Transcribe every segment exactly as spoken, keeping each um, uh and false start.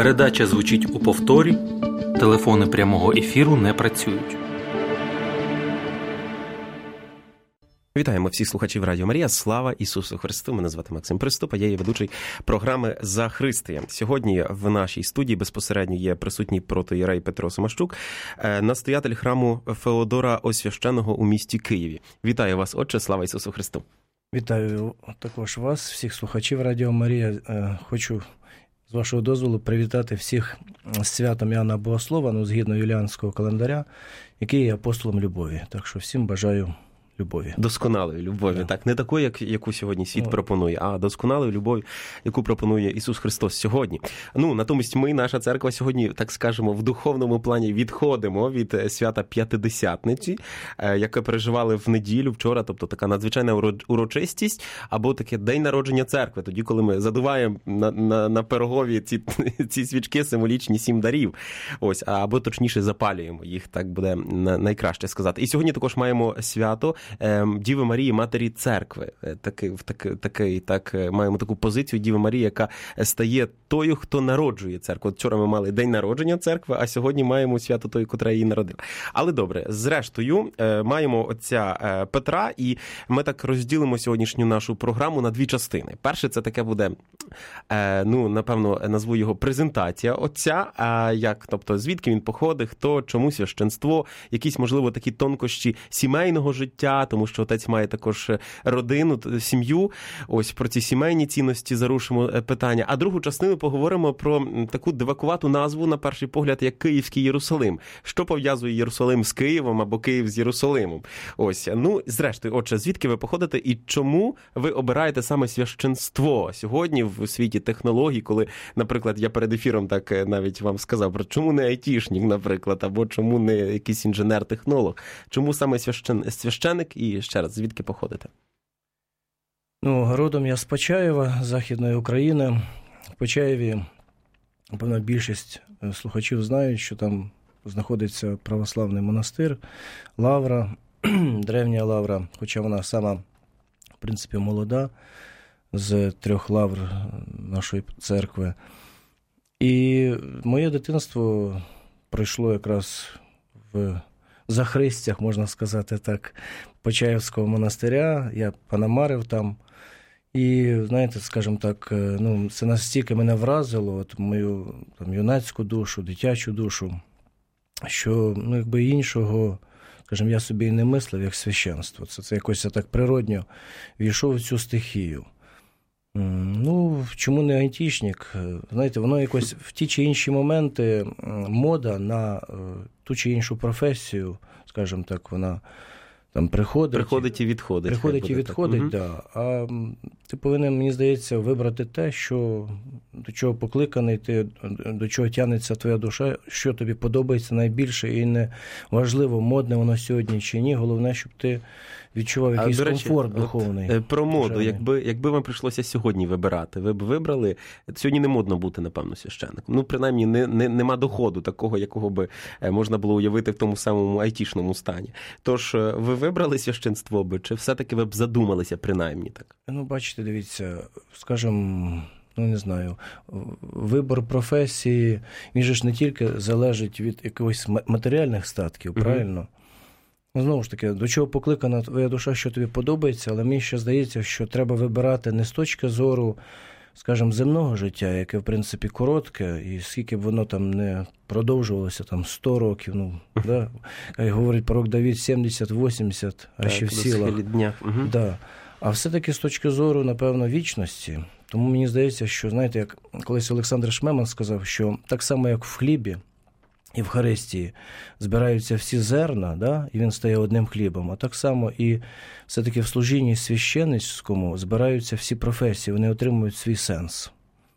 Передача звучить у повторі, телефони прямого ефіру не працюють. Вітаємо всіх слухачів Радіо Марія. Слава Ісусу Христу! Мене звати Максим Приступа, я є ведучий програми «За Христиєм». Сьогодні в нашій студії безпосередньо є присутній протоієрей Петро Семашчук, настоятель храму Феодора Освященого у місті Києві. Вітаю вас, отче, слава Ісусу Христу! Вітаю також вас, всіх слухачів Радіо Марія. Хочу, з вашого дозволу, привітати всіх з святом Іоанна Богослова, ну, згідно юліанського календаря, який є апостолом любові. Так що всім бажаю любові. Досконалої любові, yeah. так, не такої, як, яку сьогодні світ no. пропонує, а досконалої любові, яку пропонує Ісус Христос сьогодні. Ну, натомість ми, наша церква, сьогодні, так скажемо, в духовному плані відходимо від свята П'ятидесятниці, яке переживали в неділю вчора, тобто така надзвичайна урочистість, або таке день народження церкви, тоді, коли ми задуваємо на, на, на пирогові ці, ці свічки символічні сім дарів, ось, або точніше запалюємо їх, так буде найкраще сказати. І сьогодні також маємо свято Діви Марії, Матері Церкви. Такий, такий, такий, так, маємо таку позицію Діви Марії, яка стає тою, хто народжує церкву. От вчора ми мали день народження церкви, а сьогодні маємо свято тої, котра її народила. Але добре, зрештою, маємо отця Петра, і ми так розділимо сьогоднішню нашу програму на дві частини. Перше, це таке буде, ну, напевно, назву його презентація отця, як, тобто, звідки він походить, хто, чому священство, якісь, можливо, такі тонкощі сімейного життя, тому що отець має також родину, сім'ю. Ось про ці сімейні цінності зарушимо питання. А другу частину поговоримо про таку дивакувату назву, на перший погляд, як Київський Єрусалим. Що пов'язує Єрусалим з Києвом або Київ з Єрусалимом? Ось. Ну, зрештою, отже, звідки ви походите і чому ви обираєте саме священство сьогодні в світі технологій, коли, наприклад, я перед ефіром так навіть вам сказав, про чому не айтішник, наприклад, або чому не якийсь інженер-технолог? Чому саме священ... священик? І ще раз, звідки походите? Ну, родом я з Почаєва, Західної України. В Почаєві, напевно, більшість слухачів знають, що там знаходиться православний монастир, лавра, древня лавра, хоча вона сама, в принципі, молода, з трьох лавр нашої церкви. І моє дитинство пройшло якраз в захристях, можна сказати так, Почаївського монастиря. Я панамарив там. І, знаєте, скажімо так, ну, це настільки мене вразило, от мою там, юнацьку душу, дитячу душу, що, ну, якби іншого, скажімо, я собі і не мислив, як священство. Це, це якось так природньо війшов в цю стихію. Ну, чому не айтішник? Знаєте, воно якось в ті чи інші моменти мода на ту чи іншу професію, скажімо так, вона там приходить. Приходить і відходить. Приходить і відходить, так. Да. А ти повинен, мені здається, вибрати те, що, до чого покликаний ти, до чого тягнеться твоя душа, що тобі подобається найбільше, і не важливо, модне воно сьогодні чи ні, головне, щоб ти відчував якийсь а, речі, комфорт духовний. Про моду, якби, якби вам прийшлося сьогодні вибирати, ви б вибрали, сьогодні не модно бути, напевно, священником. Ну, принаймні, не, не, нема доходу такого, якого би можна було уявити в тому самому айтішному стані. Тож, ви вибрали священство би, чи все-таки ви б задумалися, принаймні так? Ну, бачите, дивіться, скажімо, ну, не знаю, вибор професії, він же ж не тільки залежить від якихось матеріальних статків, угу. правильно? Ну, знову ж таки, до чого покликана твоя душа, що тобі подобається, але мені ще здається, що треба вибирати не з точки зору, скажімо, земного життя, яке, в принципі, коротке, і скільки б воно там не продовжувалося, там, сто років, ну, да? Як говорить пророк Давид, сімдесят-вісімдесят, а ще в силах. Угу. Да. А все-таки з точки зору, напевно, вічності. Тому мені здається, що, знаєте, як колись Олександр Шмеман сказав, що так само, як в хлібі, і в Харистії збираються всі зерна, да, і він стає одним хлібом, а так само і все-таки в служінні священницькому збираються всі професії, вони отримують свій сенс.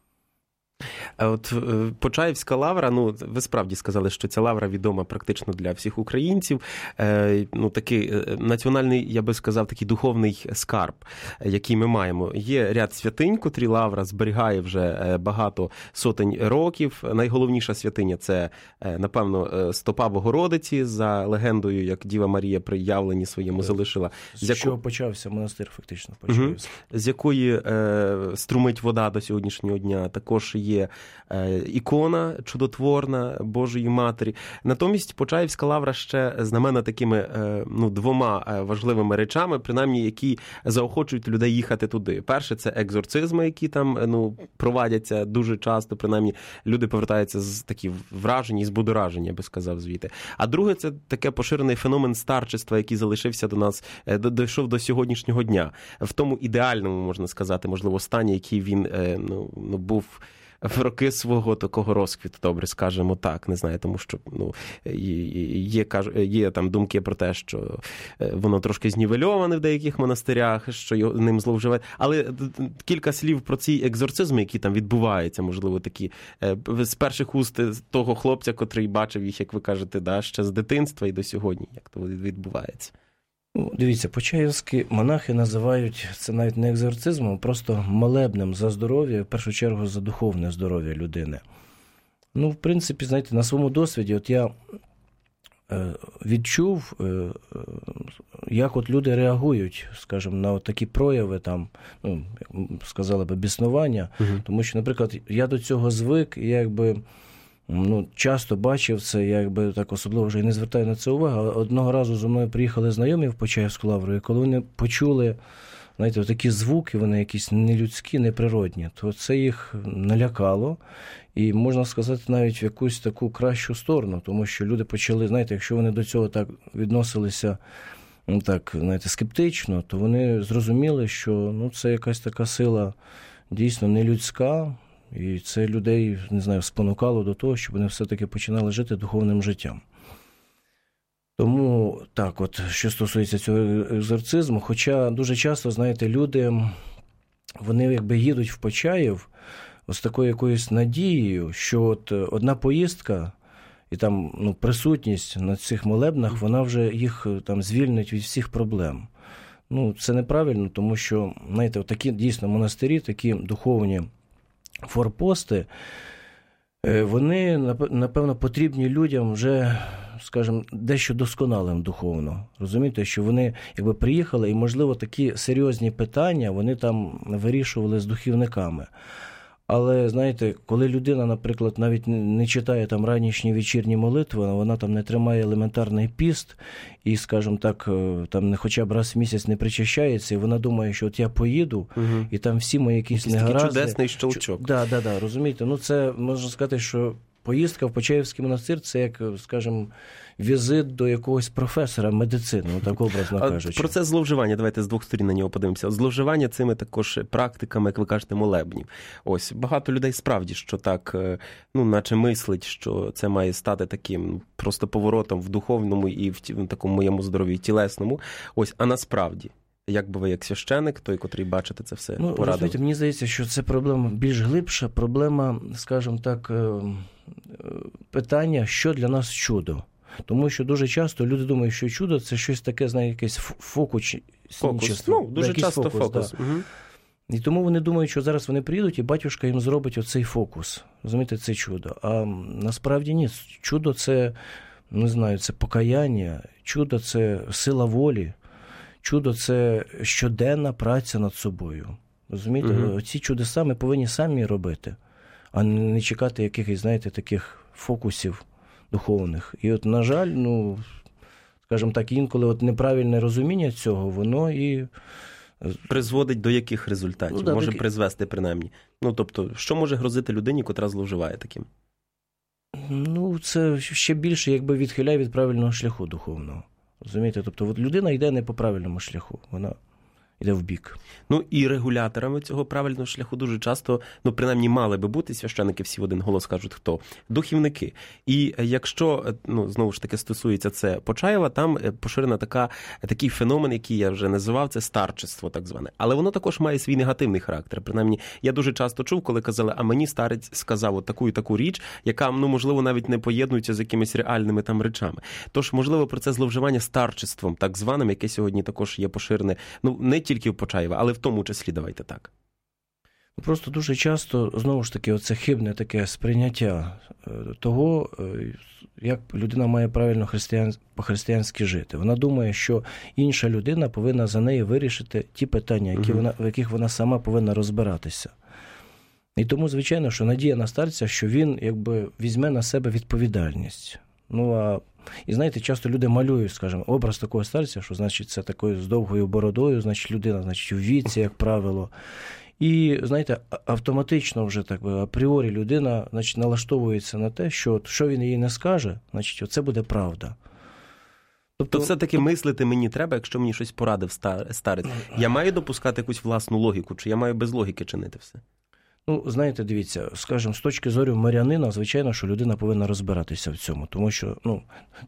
А от Почаївська лавра, ну, ви справді сказали, що ця лавра відома практично для всіх українців. Е, ну, такий національний, я би сказав, такий духовний скарб, який ми маємо. Є ряд святинь, котрі лавра зберігає вже багато сотень років. Найголовніша святиня – це, напевно, стопа Богородиці, за легендою, як Діва Марія при явленні своєму залишила. З, з чого яку... почався монастир, фактично, Почаївський. Угу. З якої е, струмить вода до сьогоднішнього дня. Також є ікона чудотворна Божої Матері. Натомість Почаївська лавра ще знамена такими ну, двома важливими речами, принаймні, які заохочують людей їхати туди. Перше – це екзорцизми, які там ну, провадяться дуже часто, принаймні люди повертаються з такі вражені, збудоражені, я би сказав, звідти. А друге – це таке поширений феномен старчества, який залишився до нас, дійшов до сьогоднішнього дня. В тому ідеальному, можна сказати, можливо, стані, який він ну, ну, був в роки свого такого розквіту, добре, скажемо так, не знаю, тому що ну, є, є там думки про те, що воно трошки знівельоване в деяких монастирях, що ним зловживають. Але кілька слів про ці екзорцизми, які там відбуваються, можливо, такі, з перших уст того хлопця, котрий бачив їх, як ви кажете, да, ще з дитинства і до сьогодні, як то відбувається. Дивіться, почаївські монахи називають це навіть не екзорцизмом, а просто молебнем за здоров'я, в першу чергу за духовне здоров'я людини. Ну, в принципі, знаєте, на своєму досвіді от я відчув, як от люди реагують, скажімо, на от такі прояви, там, ну, сказали би, біснування, угу. Тому що, наприклад, я до цього звик, і якби ну, часто бачив це, я якби так особливо вже і не звертаю на це увагу, але одного разу зі мною приїхали знайомі в Почаївську лавру, і коли вони почули, знаєте, такі звуки, вони якісь нелюдські, неприродні, то це їх налякало, і можна сказати навіть в якусь таку кращу сторону, тому що люди почали, знаєте, якщо вони до цього так відносилися, ну так, знаєте, скептично, то вони зрозуміли, що ну, це якась така сила дійсно нелюдська, і це людей, не знаю, спонукало до того, щоб вони все-таки починали жити духовним життям. Тому, так, от, що стосується цього екзорцизму, хоча дуже часто, знаєте, люди, вони якби їдуть в Почаїв з такою якоюсь надією, що от одна поїздка і там ну, присутність на цих молебнах, вона вже їх там звільнить від всіх проблем. Ну, це неправильно, тому що, знаєте, такі дійсно монастирі, такі духовні форпости, вони, напевно, потрібні людям вже, скажімо, дещо досконалим духовно. Розумієте, що вони якби приїхали і, можливо, такі серйозні питання вони там вирішували з духівниками. Але, знаєте, коли людина, наприклад, навіть не читає там ранішні вечірні молитви, вона там не тримає елементарний піст і, скажімо так, там не хоча б раз в місяць не причащається, і вона думає, що от я поїду, угу. і там всі мої якісь негаразди. Такий чудесний щелчок. Так, да, да, да, розумієте, ну це, можна сказати, що поїздка в Почаївський монастир – це, як, скажімо, візит до якогось професора медицини, так образно кажучи. Про це зловживання, давайте з двох сторін на нього подивимося. Зловживання цими також практиками, як ви кажете, молебнів. Ось, багато людей справді, що так, ну, наче мислить, що це має стати таким просто поворотом в духовному і в такому моєму здоров'ї тілесному. Ось, а насправді, як би ви, як священик, той, котрий бачите це все, ну, порадив? Розумієте, мені здається, що це проблема більш глибша, проблема, скажімо так, питання, що для нас чудо. Тому що дуже часто люди думають, що чудо – це щось таке, знає, якесь фокус. Фокус, ну, дуже часто фокус. фокус. Да. Угу. І тому вони думають, що зараз вони приїдуть, і батюшка їм зробить оцей фокус. Розумієте, це чудо. А насправді ні. Чудо – це, не знаю, це покаяння, чудо – це сила волі, чудо – це щоденна праця над собою. Розумієте, угу. Ці чудеса ми повинні самі робити, а не чекати якихось, знаєте, таких фокусів духовних. І от, на жаль, ну, скажімо так, інколи от неправильне розуміння цього, воно і призводить до яких результатів? Ну, да, може таки... призвести, принаймні. Ну, тобто, що може грозити людині, котра зловживає таким? Ну, це ще більше, якби відхиляє від правильного шляху духовного. Розумієте? Тобто, от людина йде не по правильному шляху. Вона йде в бік. Ну, і регуляторами цього правильного шляху дуже часто, ну, принаймні, мали би бути, священики всі в один голос кажуть, хто? Духівники. І якщо, ну, знову ж таки, стосується це Почаєва, там поширена така, такий феномен, який я вже називав, це старчество, так зване. Але воно також має свій негативний характер. Принаймні, я дуже часто чув, коли казали, а мені старець сказав от таку і таку річ, яка, ну, можливо, навіть не поєднується з якимись реальними там речами. Тож, можливо, про це зловживання старчеством, так званим, яке сьогодні також є поширене, ну, не тільки в Почаєва, але в тому числі, давайте так. Просто дуже часто, знову ж таки, оце хибне таке сприйняття того, як людина має правильно християн... по-християнськи жити. Вона думає, що інша людина повинна за неї вирішити ті питання, які угу. вона, в яких вона сама повинна розбиратися. І тому, звичайно, що надія на старця, що він якби візьме на себе відповідальність. Ну, а, і знаєте, часто люди малюють, скажімо, образ такого старця, що, значить, це такою з довгою бородою, значить, людина, значить, у віці, як правило. І, знаєте, автоматично вже, так би, апріорі людина, значить, налаштовується на те, що що він їй не скаже, значить, оце буде правда. Тобто, все-таки мислити мені треба, якщо мені щось порадив старець. Я маю допускати якусь власну логіку, чи я маю без логіки чинити все? Ну, знаєте, дивіться, скажімо, з точки зору мирянина, звичайно, що людина повинна розбиратися в цьому, тому що, ну,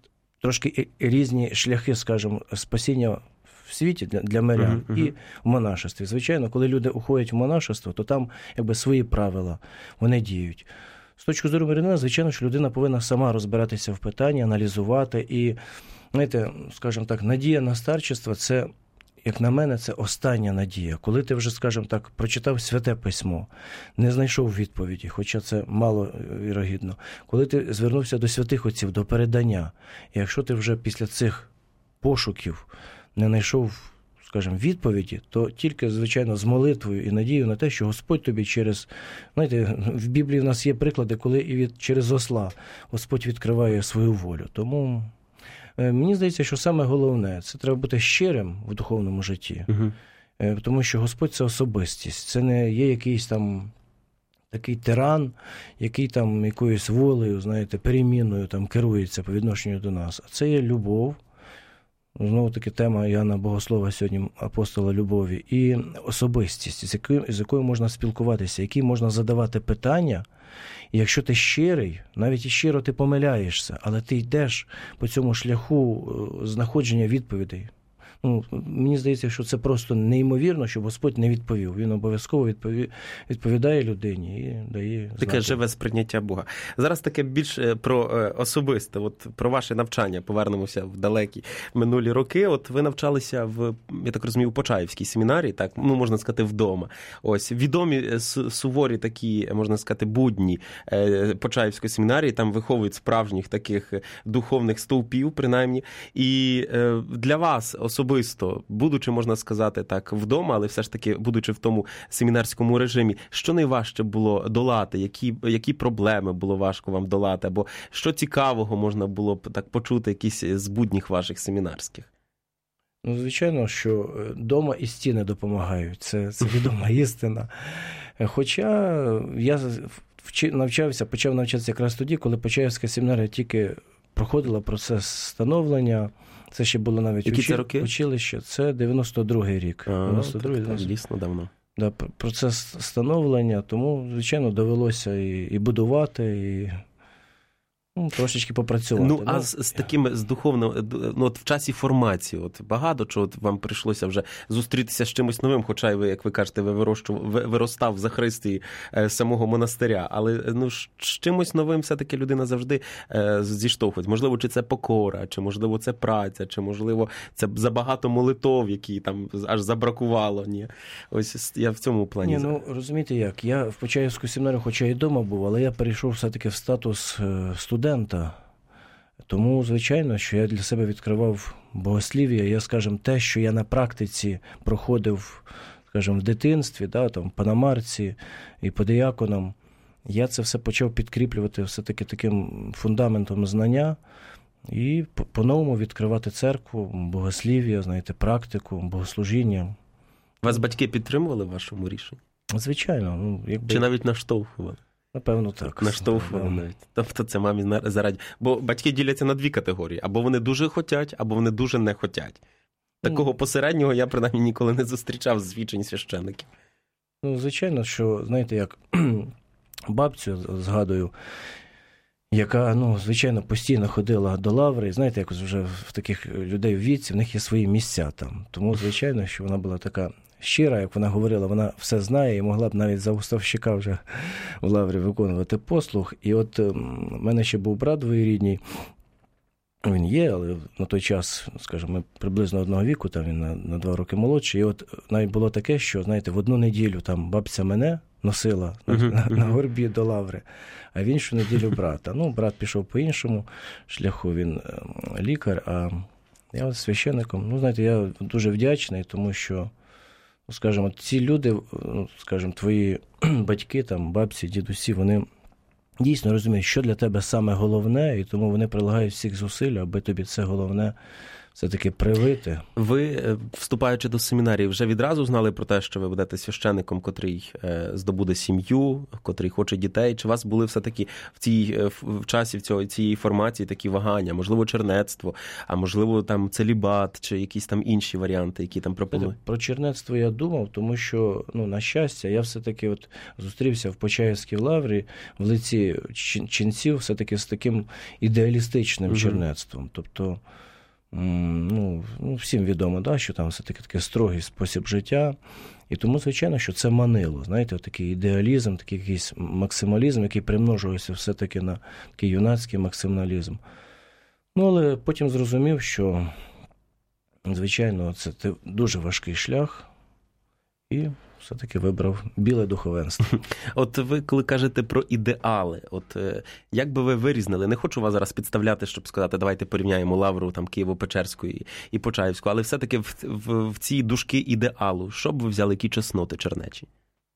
трошки різні шляхи, скажімо, спасіння в світі для, для мирян uh-huh, uh-huh. і в монашестві. Звичайно, коли люди уходять в монашество, то там, якби, свої правила, вони діють. З точки зору мирянина, звичайно, що людина повинна сама розбиратися в питанні, аналізувати і, знаєте, скажімо так, надія на старчество – це, як на мене, це остання надія. Коли ти вже, скажімо так, прочитав Святе Письмо, не знайшов відповіді, хоча це мало вірогідно. Коли ти звернувся до святих отців, до передання, і якщо ти вже після цих пошуків не знайшов, скажімо, відповіді, то тільки, звичайно, з молитвою і надією на те, що Господь тобі через... Знаєте, в Біблії в нас є приклади, коли і від, через осла Господь відкриває свою волю. Тому... Мені здається, що саме головне – це треба бути щирим в духовному житті. Угу. Тому що Господь – це особистість. Це не є якийсь там такий тиран, який там якоюсь волею, знаєте, переміною там керується по відношенню до нас. А це є любов. Знову-таки тема Іоанна Богослова сьогодні, апостола любові. І особистість, з якою, з якою можна спілкуватися, якій можна задавати питання. І якщо ти щирий, навіть і щиро ти помиляєшся, але ти йдеш по цьому шляху знаходження відповідей. Ну, мені здається, що це просто неймовірно, щоб Господь не відповів. Він обов'язково відпові... відповідає людині і дає знати. Таке живе сприйняття Бога. Зараз таке більш про особисте, от про ваше навчання. Повернемося в далекі минулі роки. От ви навчалися в, я так розумію, у Почаївській семінарії, так, ну, можна сказати, вдома. Ось, відомі суворі такі, можна сказати, будні Почаївської семінарії, там виховують справжніх таких духовних стовпів, принаймні. І для вас особисто Особисто, будучи, можна сказати так, вдома, але все ж таки, будучи в тому семінарському режимі, що найважче було долати, які, які проблеми було важко вам долати, або що цікавого можна було б так почути якісь з будніх ваших семінарських? Ну, звичайно, що дома і стіни допомагають, це, це відома істина. Хоча я навчався, почав навчатися якраз тоді, коли Почаївська семінарія тільки проходила процес становлення. Це ще було навіть Які учи... це роки? Училище. Це дев'яносто другий рік. А, дев'яносто другий, так, так, дійсно давно. Да, процес становлення, тому, звичайно, довелося і, і будувати, і ну, трошечки попрацювати. Ну, а ну, з, з таким, з духовним, ну, от в часі формації, от багато чого от вам прийшлося вже зустрітися з чимось новим, хоча й ви, як ви кажете, ви виростав в захристі самого монастиря, але ну, з чимось новим все-таки людина завжди е, зіштовхується. Можливо, чи це покора, чи можливо це праця, чи можливо це забагато молитов, які там аж забракувало. Ні. Ось я в цьому плані. Ні, ну, розумієте як, я в Почаївську семінарію, хоча і вдома був, але я перейшов все-таки в статус студента. Тому, звичайно, що я для себе відкривав богослів'я. Я, скажімо, те, що я на практиці проходив, скажімо, в дитинстві, да, там, по намарці і по дияконам, я це все почав підкріплювати все-таки таким фундаментом знання і по-новому відкривати церкву, богослів'я, знаєте, практику, богослужіння. Вас батьки підтримували в вашому рішенні? Звичайно. Ну, якби... Чи навіть наштовхували? Напевно, так. Наштовхували навіть. Тобто це мамі зараді. Бо батьки діляться на дві категорії. Або вони дуже хотять, або вони дуже не хотять. Такого посереднього я, принаймні, ніколи не зустрічав з свідчень священиків. Ну, звичайно, що, знаєте, як бабцю згадую, яка, ну, звичайно, постійно ходила до лаври. Знаєте, якось вже в таких людей в віці, в них є свої місця там. Тому, звичайно, що вона була така щира, як вона говорила, вона все знає і могла б навіть за уставщика вже в лаврі виконувати послуг. І от в мене ще був брат двоюрідний, він є, але на той час, скажімо, ми приблизно одного віку, там він на, на два роки молодший, і от навіть було таке, що, знаєте, в одну неділю там бабця мене носила uh-huh, на, uh-huh. на горбі до лаври, а в іншу неділю брата. Ну, брат пішов по іншому шляху, він лікар, а я священником. Ну, знаєте, я дуже вдячний, тому що скажімо, ці люди, скажімо, твої батьки, там, бабці, дідусі, вони дійсно розуміють, що для тебе саме головне, і тому вони прилагають всіх зусиль, аби тобі це головне все-таки привити. Ви, вступаючи до семінарії, вже відразу знали про те, що ви будете священником, котрий здобуде сім'ю, котрий хоче дітей? Чи у вас були все-таки в цій в часі в цього, цієї формації такі вагання? Можливо, чернецтво, а можливо, там целібат, чи якісь там інші варіанти, які там пропонують? Про чернецтво я думав, тому що, ну, на щастя, я все-таки от зустрівся в Почаївській лаврі в лиці ченців все-таки з таким ідеалістичним угу. чернецтвом. Тобто, Ну, ну, всім відомо, да, що там все-таки такий строгий спосіб життя. І тому, звичайно, що це манило. Знаєте, такий ідеалізм, такий якийсь максималізм, який примножується все-таки на такий юнацький максималізм. Ну, але потім зрозумів, що, звичайно, це дуже важкий шлях. І все-таки вибрав біле духовенство. От ви, коли кажете про ідеали, от як би ви вирізнили, не хочу вас зараз підставляти, щоб сказати, давайте порівняємо лавру там Києво-Печерську і, і Почаївську, але все-таки в, в, в ці дужки ідеалу, що б ви взяли, які чесноти чернечі?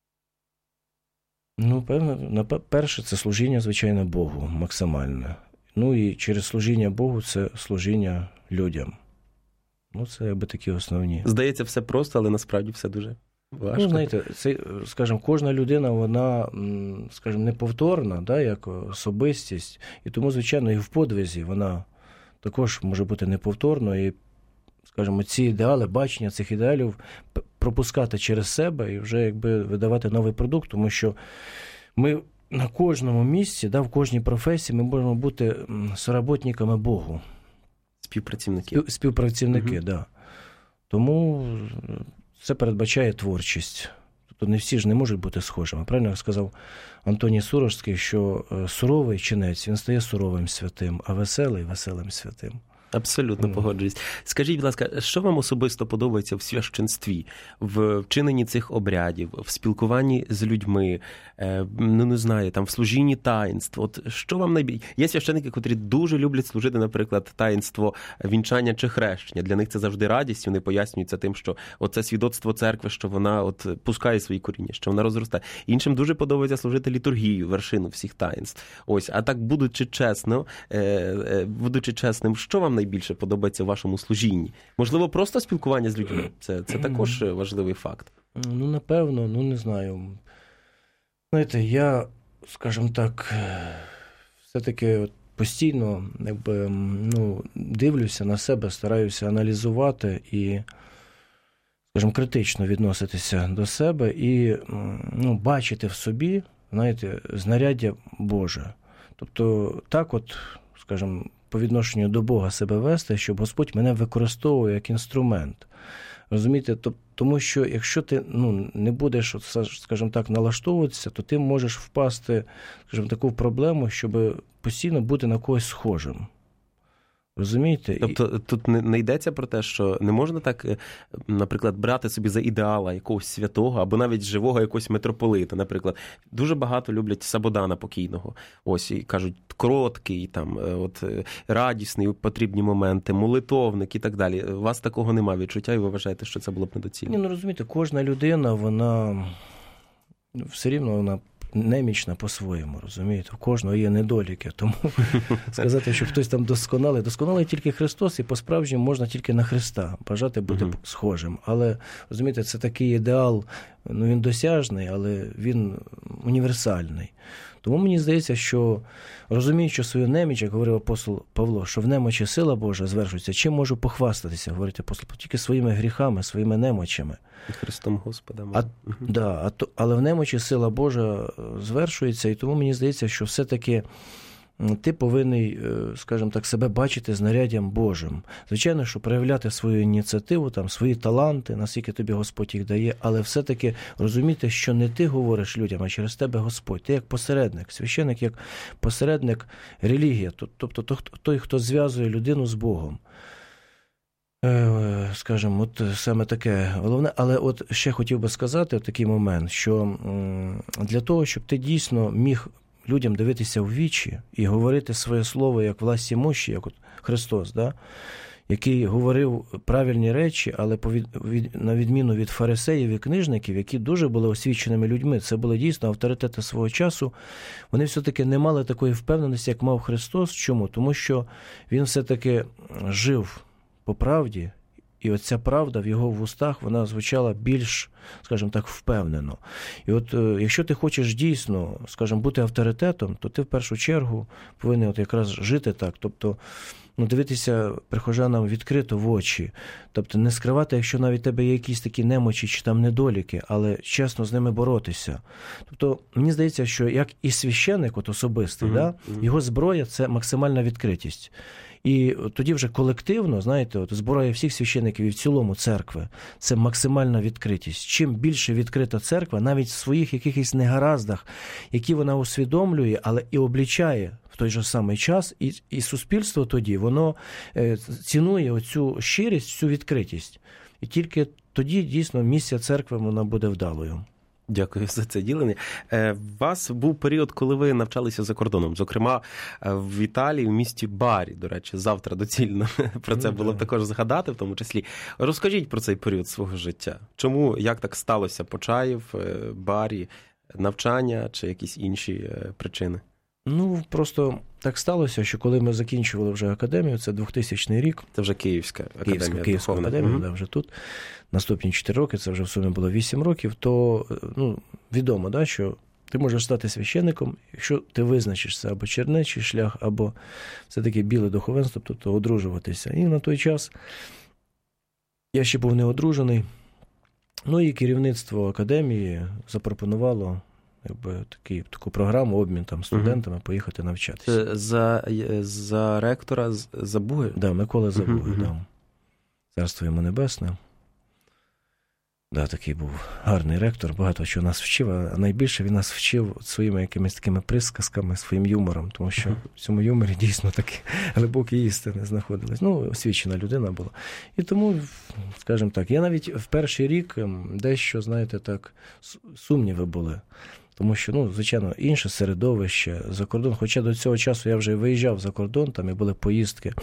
Ну, певно, перше, це служіння, звичайно, Богу, максимальне. Ну, і через служіння Богу це служіння людям. Ну, це якби такі основні. Здається, все просто, але насправді все дуже важко. Ну, знаєте, це, скажімо, кожна людина, вона, скажімо, неповторна, да, як особистість, і тому, звичайно, і в подвизі вона також може бути неповторною, і, скажімо, ці ідеали, бачення цих ідеалів пропускати через себе і вже, якби, видавати новий продукт, тому що ми на кожному місці, да, в кожній професії ми можемо бути соработниками Богу. Співпрацівники. Спів, співпрацівники, так. Угу. Да. Тому це передбачає творчість. Тобто не всі ж не можуть бути схожими. Правильно сказав Антоній Сурожський, що суровий чинець, він стає суровим святим, а веселий – веселим святим. Абсолютно mm. погоджуюсь. Скажіть, будь ласка, що вам особисто подобається в священстві, в вчиненні цих обрядів, в спілкуванні з людьми, ну, не знаю, там, в служінні таїнств? От що вам найбільше? Є священники, котрі дуже люблять служити, наприклад, таїнство вінчання чи хрещення. Для них це завжди радість, вони пояснюються тим, що оце свідоцтво церкви, що вона от пускає свої коріння, що вона розростає. Іншим дуже подобається служити літургію, вершину всіх таїнств. Ось, а так, будучи чесно, будучи чесним, що вам найбільше подобається в вашому служінні? Можливо, просто спілкування з людьми? Це, це також важливий факт. Ну, напевно, ну, не знаю. Знаєте, я, скажімо так, все-таки постійно, якби, ну, дивлюся на себе, стараюся аналізувати і, скажімо, критично відноситися до себе і, ну, бачити в собі, знаєте, знаряддя Боже. Тобто, так от, скажімо, по відношенню до Бога себе вести, щоб Господь мене використовував як інструмент. Розумієте? Тому що якщо ти, ну, не будеш, скажімо так, налаштовуватися, то ти можеш впасти, скажімо, в таку проблему, щоб постійно бути на когось схожим. Розумієте? Тобто тут не йдеться про те, що не можна так, наприклад, брати собі за ідеала якогось святого, або навіть живого якогось митрополита, наприклад. Дуже багато люблять Сабодана покійного. Ось, і кажуть, кроткий, там, от, радісний у потрібні моменти, молитовник і так далі. У вас такого немає відчуття, і ви вважаєте, що це було б недоцільно? Ні, ну, розумієте, кожна людина, вона все рівно, вона немічна по-своєму, розумієте? У кожного є недоліки, тому сказати, що хтось там досконалий, досконалий тільки Христос, і по-справжньому можна тільки на Христа бажати бути uh-huh. схожим. Але, розумієте, це такий ідеал, ну, він досяжний, але він універсальний. Тому мені здається, що, розуміючи свою неміч, як говорив апостол Павло, що в немочі сила Божа звершується, чим можу похвастатися, говорить апостол Павло, тільки своїми гріхами, своїми немочами. Христом Господом. А, угу. да, а то, але в немочі сила Божа звершується, і тому мені здається, що все-таки ти повинен, скажімо так, себе бачити знаряддям Божим. Звичайно, що проявляти свою ініціативу, там, свої таланти, наскільки тобі Господь їх дає, але все-таки розуміти, що не ти говориш людям, а через тебе Господь. Ти як посередник, священик як посередник релігії, тобто той, хто зв'язує людину з Богом. Скажімо, от саме таке головне. Але от ще хотів би сказати в такий момент, що для того, щоб ти дійсно міг людям дивитися в вічі і говорити своє слово як власті мощі, як от Христос, да? який говорив правильні речі, але повід, від, на відміну від фарисеїв і книжників, які дуже були освіченими людьми, це були дійсно авторитети свого часу, вони все-таки не мали такої впевненості, як мав Христос. Чому? Тому що він все-таки жив по правді, і оця правда в його вустах, вона звучала більш, скажімо так, впевнено. І от якщо ти хочеш дійсно, скажімо, бути авторитетом, то ти в першу чергу повинен от якраз жити так, тобто ну, дивитися прихожанам відкрито в очі, тобто не скривати, якщо навіть в тебе є якісь такі немочі чи там недоліки, але чесно з ними боротися. Тобто, мені здається, що як і священник от особистий, mm-hmm. да, його зброя – це максимальна відкритість. І тоді вже колективно, знаєте, от зброя всіх священиків і в цілому церкви – це максимальна відкритість. Чим більше відкрита церква, навіть в своїх якихось негараздах, які вона усвідомлює, але і облічає в той же самий час, і, і суспільство тоді, воно е, цінує оцю щирість, цю відкритість. І тільки тоді, дійсно, місія церкви, вона буде вдалою. Дякую за це ділення. У вас був період, коли ви навчалися за кордоном. Зокрема, в Італії, в місті Барі, до речі, завтра доцільно про це було б також згадати, в тому числі. Розкажіть про цей період свого життя. Чому, як так сталося? Почаїв, Барі, навчання чи якісь інші причини? Ну, просто так сталося, що коли ми закінчували вже академію, це двохтисячний рік. Це вже Київська академія. Київська, Київська академія, mm-hmm. да, вже тут. Наступні чотири роки, це вже в сумі було вісім років, то ну, відомо, да, що ти можеш стати священником, якщо ти визначишся або чернечий шлях, або все-таки біле духовенство, тобто одружуватися. І на той час я ще був не одружений. Ну і керівництво академії запропонувало якби такі, таку програму, обмін там студентами, uh-huh. поїхати навчатися. За, за ректора Забуги? Так, да, Микола Забуги, uh-huh. да. Царство йому небесне. Да, такий був гарний ректор, багато чого нас вчив, а найбільше він нас вчив своїми якимись такими присказками, своїм юмором, тому що uh-huh. в цьому юморі дійсно такі глибокі істини знаходились. Ну, освічена людина була. І тому, скажімо так, я навіть в перший рік дещо, знаєте, так, сумніви були. Тому що, ну, звичайно, інше середовище, за кордон. Хоча до цього часу я вже виїжджав за кордон, там і були поїздки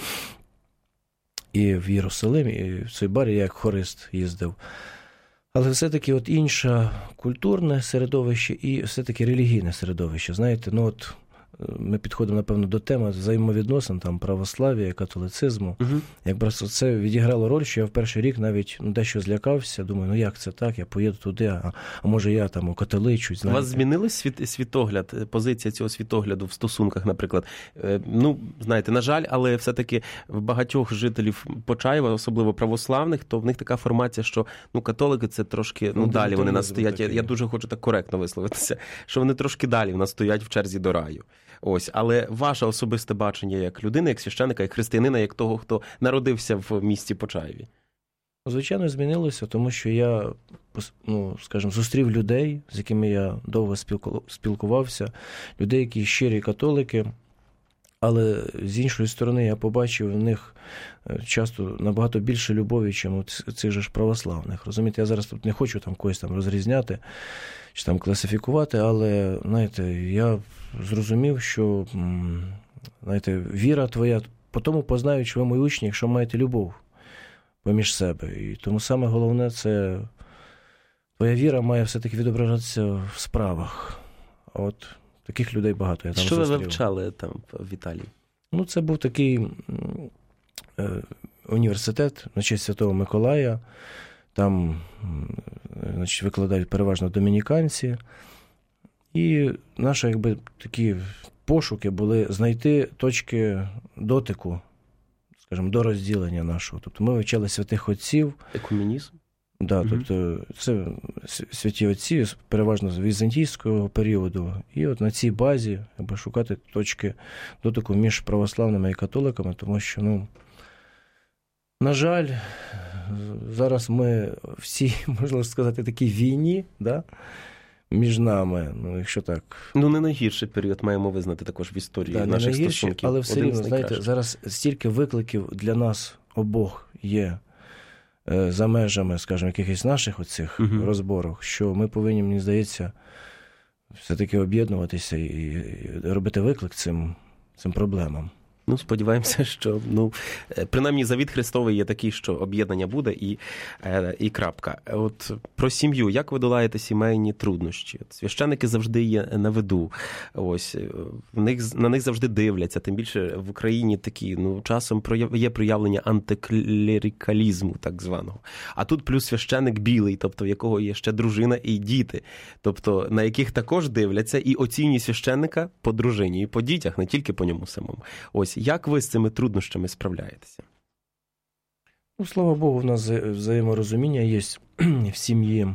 і в Єрусалим, і в цей Барі я як хорист їздив. Але все-таки от інше культурне середовище і все-таки релігійне середовище. Знаєте, ну от ми підходимо, напевно, до теми взаємовідносин, там, православ'я, католицизму. Угу. Якби це відіграло роль, що я в перший рік навіть ну, дещо злякався. Думаю, ну як це так, я поїду туди, а, а може я там окатоличусь. У вас змінилось світ, світогляд, позиція цього світогляду в стосунках, наприклад? Ну, знаєте, на жаль, але все-таки в багатьох жителів Почаєва, особливо православних, то в них така формація, що ну, католики це трошки, ну, ну далі вони нас стоять. Я, я дуже хочу так коректно висловитися, що вони трошки далі в нас стоять в черзі до раю. Ось, але ваше особисте бачення як людини, як священика, як християнина, як того, хто народився в місті Почаєві? Звичайно, змінилося, тому що я, ну, скажімо, зустрів людей, з якими я довго спілкувався, людей, які щирі католики, але з іншої сторони я побачив в них часто набагато більше любові, ніж у цих же ж православних. Розумієте, я зараз тут не хочу там когось там розрізняти, чи там класифікувати, але, знаєте, я зрозумів, що, знаєте, віра твоя, по тому познають, що ви мої учні, якщо маєте любов поміж себе. І тому саме головне, це твоя віра має все-таки відображатися в справах. А от таких людей багато я там що зустрів. Що ви вивчали там в Італії? Ну, це був такий е, університет на честь Святого Миколая. Там, значить, викладають переважно домініканці. І наші, якби, такі пошуки були знайти точки дотику, скажімо, до розділення нашого. Тобто ми вивчали святих отців. Екуменізм? Да, угу. Тобто це святі отці, переважно з візантійського періоду. І от на цій базі якби, шукати точки дотику між православними і католиками, тому що, ну, на жаль, зараз ми всі, можна сказати, такій війні, да, між нами, ну, якщо так. Ну, не найгірший період, маємо визнати також в історії да, наших стосунків. Але все рівно, знаєте, зараз стільки викликів для нас обох є е, за межами, скажімо, якихось наших оцих угу. розборок, що ми повинні, мені здається, все-таки об'єднуватися і, і робити виклик цим, цим проблемам. Ну, сподіваємося, що, ну, принаймні завіт Христовий є такий, що об'єднання буде і, і крапка. От про сім'ю. Як ви долаєте сімейні труднощі? От священники завжди є на виду. Ось, в них, на них завжди дивляться. Тим більше в Україні такі, ну, часом є проявлення антиклерикалізму, так званого. А тут плюс священик білий, тобто в якого є ще дружина і діти. Тобто на яких також дивляться і оцінюють священника по дружині і по дітях, не тільки по ньому самому. Ось, як ви з цими труднощами справляєтеся? Ну, слава Богу, в нас взаєморозуміння є в сім'ї.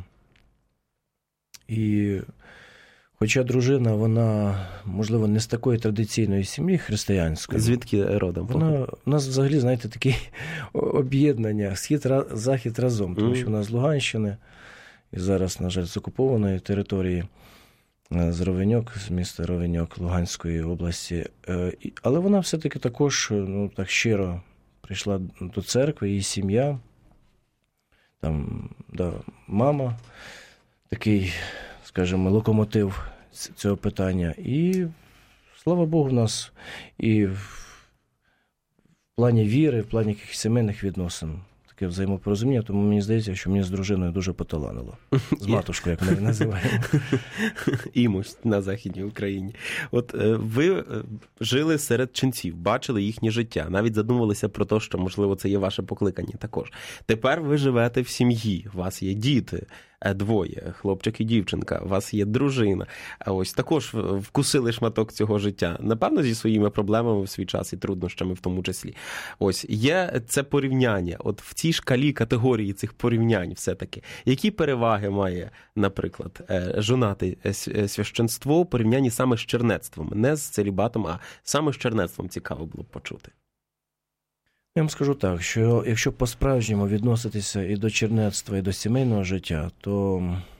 І хоча дружина, вона, можливо, не з такої традиційної сім'ї християнської. Звідки родом? Вона, у нас взагалі, знаєте, таке об'єднання, схід-захід разом, тому що вона з Луганщини, і зараз, на жаль, з окупованої території, з Ровеньок, з міста Ровеньок Луганської області. Але вона все-таки також, ну, так щиро прийшла до церкви, її сім'я, там, да, мама, такий, скажімо, локомотив цього питання. І, слава Богу, в нас і в плані віри, в плані якихось сімейних відносин таке взаємопорозуміння, тому мені здається, що мені з дружиною дуже поталанило. З матушкою, як ми її називаємо. Імуш на Західній Україні. От ви жили серед ченців, бачили їхнє життя, навіть задумувалися про те, що, можливо, це є ваше покликання також. Тепер ви живете в сім'ї, у вас є діти, двоє, хлопчик і дівчинка, у вас є дружина. Ось також вкусили шматок цього життя. Напевно, зі своїми проблемами в свій час і труднощами в тому числі. Ось, є це порівняння. От в цій шкалі категорії цих порівнянь все-таки. Які переваги має, наприклад, жонати священство у порівнянні саме з чернецтвом? Не з целібатом, а саме з чернецтвом цікаво було б почути. Я вам скажу так, що якщо по-справжньому відноситися і до чернецтва, і до сімейного життя, то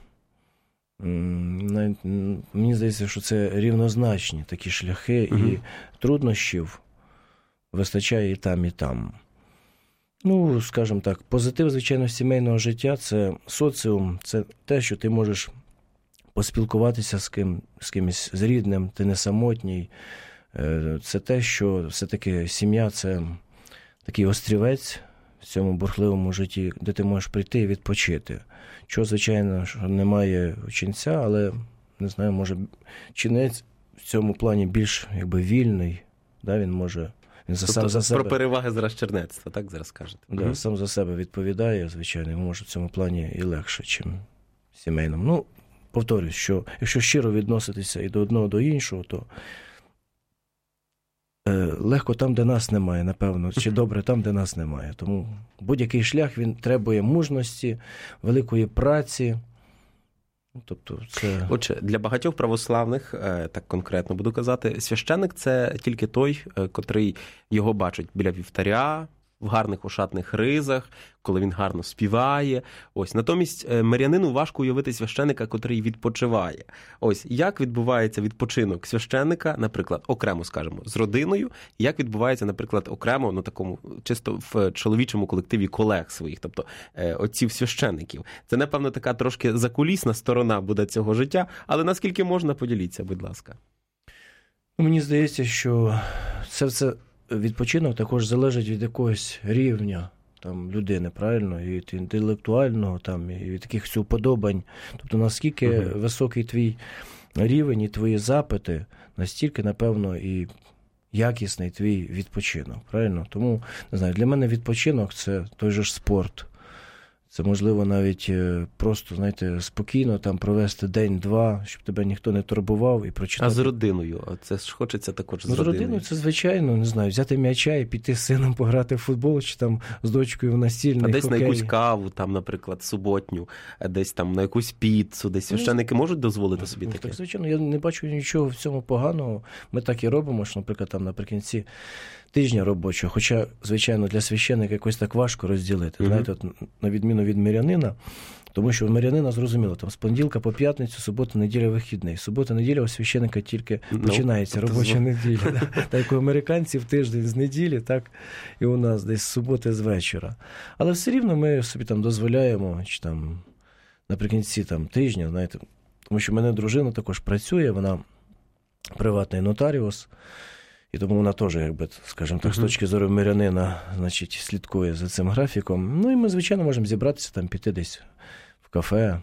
мені здається, що це рівнозначні такі шляхи, угу. І труднощів вистачає і там, і там. Ну, скажімо так, позитив, звичайно, сімейного життя – це соціум, це те, що ти можеш поспілкуватися з ким, з кимось, з рідним, ти не самотній. Це те, що все-таки сім'я – це такий острівець в цьому бурхливому житті, де ти можеш прийти і відпочити. Чого, звичайно, що немає ченця, але, не знаю, може, ченець в цьому плані більш, якби, вільний, да, він може... Він за, тобто, сам за себе... Про переваги зараз чернецтва, так зараз кажете? Да, mm-hmm. Сам за себе відповідає, звичайно, йому може в цьому плані і легше, чим сімейному. Ну, повторюсь, що якщо щиро відноситися і до одного, до іншого, то легко там, де нас немає, напевно, чи добре там, де нас немає. Тому будь-який шлях, він требує мужності, великої праці. Тобто це... Отже, для багатьох православних, так конкретно буду казати, священик – це тільки той, котрий його бачить біля вівтаря, в гарних ошатних ризах, коли він гарно співає. Ось, натомість мирянину важко уявити священика, котрий відпочиває. Ось, як відбувається відпочинок священика, наприклад, окремо, скажімо, з родиною, як відбувається, наприклад, окремо, ну, такому, чисто в чоловічому колективі колег своїх, тобто отців священиків. Це, напевно, така трошки закулісна сторона буде цього життя, але наскільки можна, поділіться, будь ласка. Мені здається, що це все відпочинок також залежить від якогось рівня там, людини, правильно, і від інтелектуального, там, і від якихось уподобань. Тобто, наскільки uh-huh. високий твій рівень і твої запити, настільки, напевно, і якісний твій відпочинок, правильно? Тому, не знаю, для мене відпочинок – це той же ж спорт. Це, можливо, навіть просто, знаєте, спокійно там провести день-два, щоб тебе ніхто не турбував і прочитати. А з родиною? Це ж хочеться також з ну, родиною. З родиною це, звичайно, не знаю, взяти м'яча і піти з сином пограти в футбол, чи там з дочкою в настільний А десь хокей. На якусь каву, там, наприклад, суботню, десь там на якусь піцу, десь священники можуть дозволити собі таке? Так, звичайно, я не бачу нічого в цьому поганого. Ми так і робимо, що, наприклад, там наприкінці тижня робочого, хоча, звичайно, для священника якось так важко розділити. Mm-hmm. Знаєте, от, на відміну від мирянина, тому що в мирянина, зрозуміло, там з понеділка по п'ятницю, субота, неділя, вихідний. Субота, неділя у священика тільки no, починається робоча неділя. Да? Так як у американців тиждень з неділі, так і у нас десь з суботи з вечора. Але все рівно ми собі там дозволяємо, чи там наприкінці там, тижня, знаєте, тому що в мене дружина також працює, вона приватний нотаріус. І тому вона теж, якби, скажімо так, uh-huh. з точки зору мирянина, значить, слідкує за цим графіком. Ну і ми, звичайно, можемо зібратися, там, піти десь в кафе.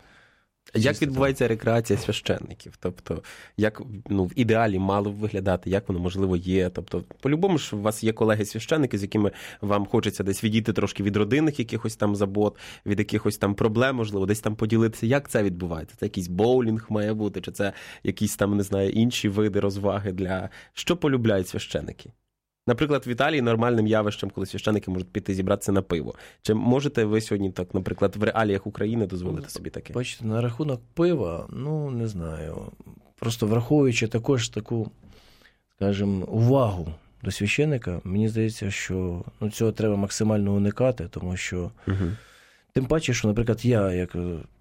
Як відбувається рекреація священників? Тобто, як, ну, в ідеалі мало б виглядати, як воно, можливо, є? Тобто, по-любому ж у вас є колеги-священники, з якими вам хочеться десь відійти трошки від родинних якихось там забот, від якихось там проблем, можливо, десь там поділитися. Як це відбувається? Це якийсь боулінг має бути? Чи це якісь там, не знаю, інші види розваги для... Що полюбляють священники? Наприклад, в Італії нормальним явищем, коли священники можуть піти зібратися на пиво. Чи можете ви сьогодні, так, наприклад, в реаліях України дозволити собі таке? Бачите, на рахунок пива, ну, не знаю, просто враховуючи також таку, скажімо, увагу до священника, мені здається, що ну, цього треба максимально уникати, тому що, угу. тим паче, що, наприклад, я, як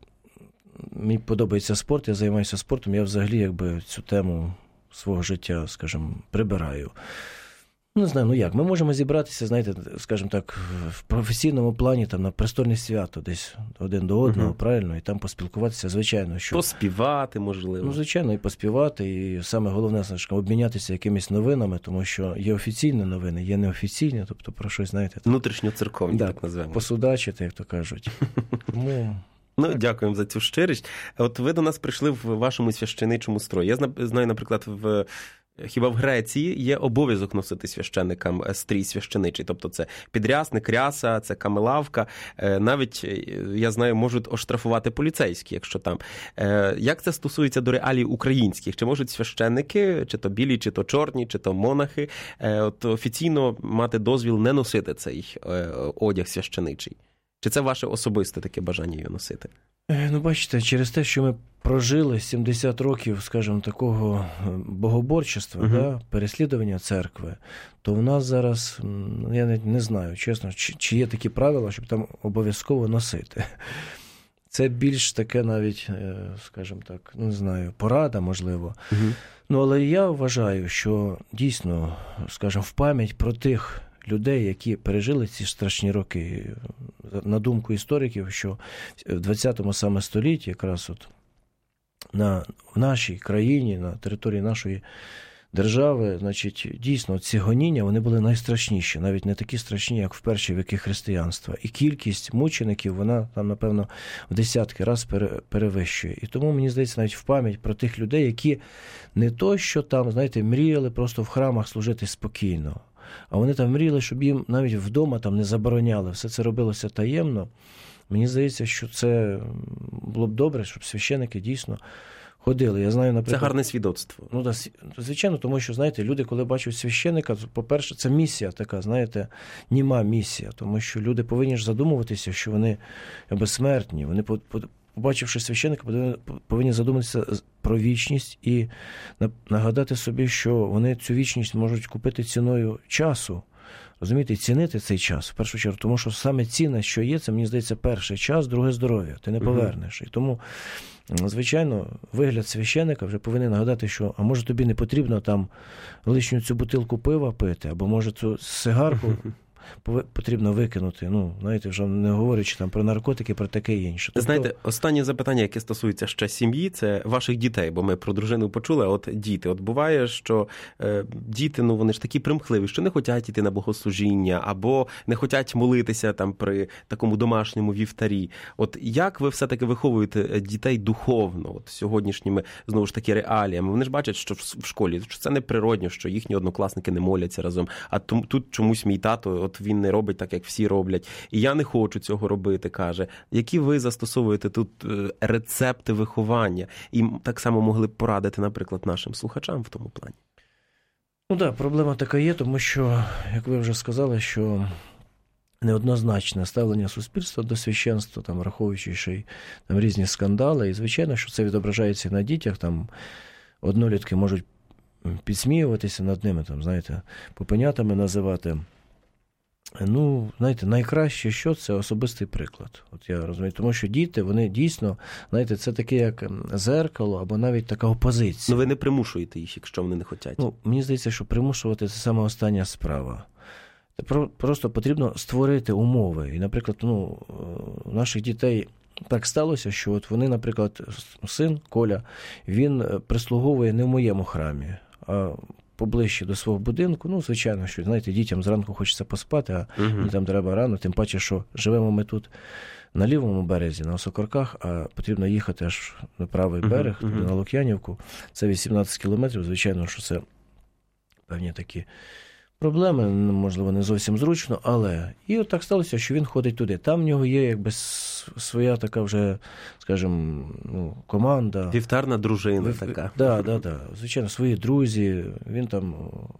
мені подобається спорт, я займаюся спортом, я взагалі, якби, цю тему свого життя, скажімо, прибираю. Не знаю, ну як, ми можемо зібратися, знаєте, скажімо так, в професійному плані, там, на престольне свято, десь один до одного, угу. правильно, і там поспілкуватися, звичайно, що... Поспівати, можливо. Ну, звичайно, і поспівати, і саме головне, знаєш, обмінятися якимись новинами, тому що є офіційні новини, є неофіційні, тобто про щось, знаєте... Внутрішньоцерковні, да, так називаємо. Посудачити, як то кажуть. Тому... Ну, дякуємо за цю щирість. От ви до нас прийшли в вашому священичому строї. Я знаю, наприклад, в... Хіба в Греції є обов'язок носити священникам стрій священичий, тобто це підрясник, ряса, це камелавка, навіть, я знаю, можуть оштрафувати поліцейські, якщо там. Як це стосується до реалій українських? Чи можуть священники, чи то білі, чи то чорні, чи то монахи, от офіційно мати дозвіл не носити цей одяг священичий? Чи це ваше особисте таке бажання його носити? Ну, бачите, через те, що ми прожили сімдесят років, скажімо, такого богоборчества, uh-huh. да, переслідування церкви, то в нас зараз, я не, не знаю, чесно, чи, чи є такі правила, щоб там обов'язково носити. Це більш таке навіть, скажімо так, не знаю, порада, можливо. Uh-huh. Ну, але я вважаю, що дійсно, скажімо, в пам'ять про тих людей, які пережили ці страшні роки, на думку істориків, що в двадцятому саме столітті, якраз от на, в нашій країні, на території нашої держави, значить, дійсно, ці гоніння, вони були найстрашніші, навіть не такі страшні, як в перші віки християнства. І кількість мучеників, вона там, напевно, в десятки раз перевищує. І тому, мені здається, навіть в пам'ять про тих людей, які не то, що там, знаєте, мріяли просто в храмах служити спокійно, а вони там мріяли, щоб їм навіть вдома там не забороняли. Все це робилося таємно. Мені здається, що це було б добре, щоб священики дійсно ходили. Я знаю, наприклад... Це гарне свідоцтво. Ну, да, звичайно, тому що, знаєте, люди, коли бачать священика, по-перше, це місія така, знаєте, німа місія. Тому що люди повинні ж задумуватися, що вони безсмертні. Вони, побачивши священика, повинні задуматися про вічність і нагадати собі, що вони цю вічність можуть купити ціною часу. Розумієте, і цінити цей час, в першу чергу, тому що саме цінне, що є, це, мені здається, перший час, друге здоров'я, ти не повернеш. І тому, звичайно, вигляд священика вже повинен нагадати, що, а може тобі не потрібно там лишню цю бутилку пива пити, або може цю сигарку потрібно викинути. Ну, знаєте, вже не говорячи там про наркотики, про таке інше. Тобто... Знаєте, останнє запитання, яке стосується ще сім'ї, це ваших дітей, бо ми про дружину почули, а от діти. От буває, що е, діти, ну, вони ж такі примхливі, що не хочуть йти на богослужіння, або не хочуть молитися там при такому домашньому вівтарі. От як ви все-таки виховуєте дітей духовно, от сьогоднішніми, знову ж таки, реаліями? Вони ж бачать, що в школі, що це неприродно, що їхні однокласники не моляться разом, а тут чомусь мій тато, от він не робить так, як всі роблять. І я не хочу цього робити, каже. Які ви застосовуєте тут рецепти виховання? І так само могли б порадити, наприклад, нашим слухачам в тому плані? Ну так, проблема така є, тому що, як ви вже сказали, що неоднозначне ставлення суспільства до священства, там, враховуючи ще й там, різні скандали. І, звичайно, що це відображається на дітях. Там однолітки можуть підсміюватися над ними, там, знаєте, попенятами називати. Ну, знаєте, найкраще, що це особистий приклад. От я розумію, тому що діти, вони дійсно, знаєте, це таке як зеркало або навіть така опозиція. Ну, ви не примушуєте їх, якщо вони не хочуть. Ну, мені здається, що примушувати – це саме остання справа. Просто потрібно створити умови. І, наприклад, ну, у наших дітей так сталося, що от вони, наприклад, син Коля, він прислуговує не в моєму храмі, а поближче до свого будинку. Ну, звичайно, що, знаєте, дітям зранку хочеться поспати, а uh-huh. мені там треба рано, тим паче, що живемо ми тут на лівому березі, на Осокорках, а потрібно їхати аж на правий берег, uh-huh. туди, на Лук'янівку. Це вісімнадцять кілометрів, звичайно, що це певні такі проблеми, можливо, не зовсім зручно, але і от так сталося, що він ходить туди. Там в нього є якби своя така вже, скажімо, ну, команда. Вівтарна дружина Вив... така. Да, да, да. Звичайно, свої друзі, він там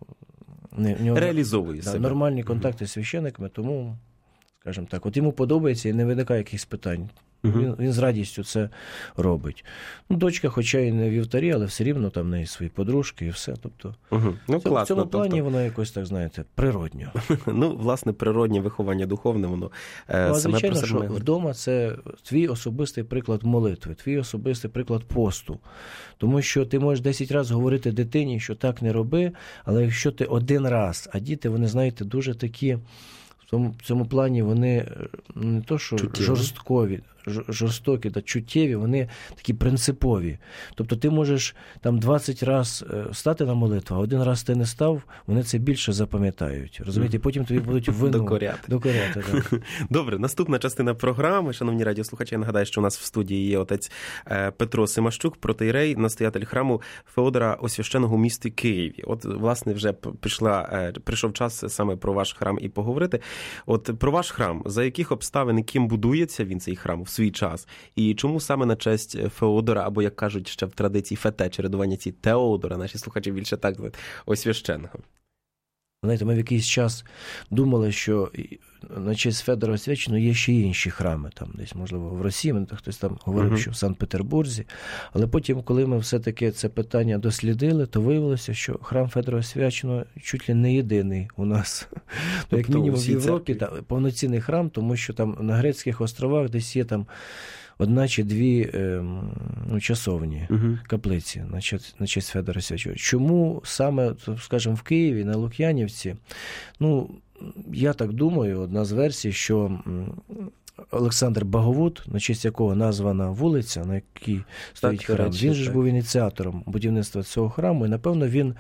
не, нього, реалізовує да, себе. Нормальні контакти з священиками, тому, скажімо так, от йому подобається і не виникає якихось питань. Uh-huh. Він, він з радістю це робить. Ну, дочка, хоча і не в вівтарі, але все рівно там в неї свої подружки і все. Тобто, uh-huh. ну, в, класно, в цьому плані тобто... воно якось, так знаєте, природньо. Ну, власне, природнє виховання духовне, воно е, ну, саме звичайно, про себе. Що вдома це твій особистий приклад молитви, твій особистий приклад посту. Тому що ти можеш десять разів говорити дитині, що так не роби, але якщо ти один раз, а діти, вони, знаєте, дуже такі, в цьому, в цьому плані вони не то, що чуттєві. жорсткові, жорстокі, да, чуттєві, вони такі принципові. Тобто ти можеш там двадцять разів стати на молитву, а один раз ти не став, вони це більше запам'ятають. Розумієте? Потім тобі будуть вину докоряти. докоряти так. Добре, наступна частина програми. Шановні радіослухачі, я нагадаю, що у нас в студії є отець Петро Симащук, протоієрей, настоятель храму Феодора Освященого у місті Києві. От, власне, вже прийшла, прийшов час саме про ваш храм і поговорити. От про ваш храм, за яких обставин і ким будується він, цей храм, в свій час? І чому саме на честь Феодора, або, як кажуть ще в традиції Фете, чередування ці Теодора, наші слухачі більше так звуть, Освященого? Знаєте, ми в якийсь час думали, що на честь Федора Освяченого є ще інші храми, там десь, можливо, в Росії, хтось там говорив, uh-huh. що в Санкт-Петербурзі. Але потім, коли ми все-таки це питання дослідили, то виявилося, що храм Федора Освяченого чуть ли не єдиний у нас. Тобто, як мінімум в Європі, та, повноцінний храм, тому що там на Грецьких островах десь є там одна чи дві е, ну, часовні uh-huh. каплиці на честь, на честь Федора Освяченого. Чому саме, скажімо, в Києві, на Лук'янівці, ну, я так думаю, одна з версій, що Олександр Баговут, на честь якого названа вулиця, на якій стоїть так, храм, речі, він же ж був ініціатором будівництва цього храму, і, напевно, він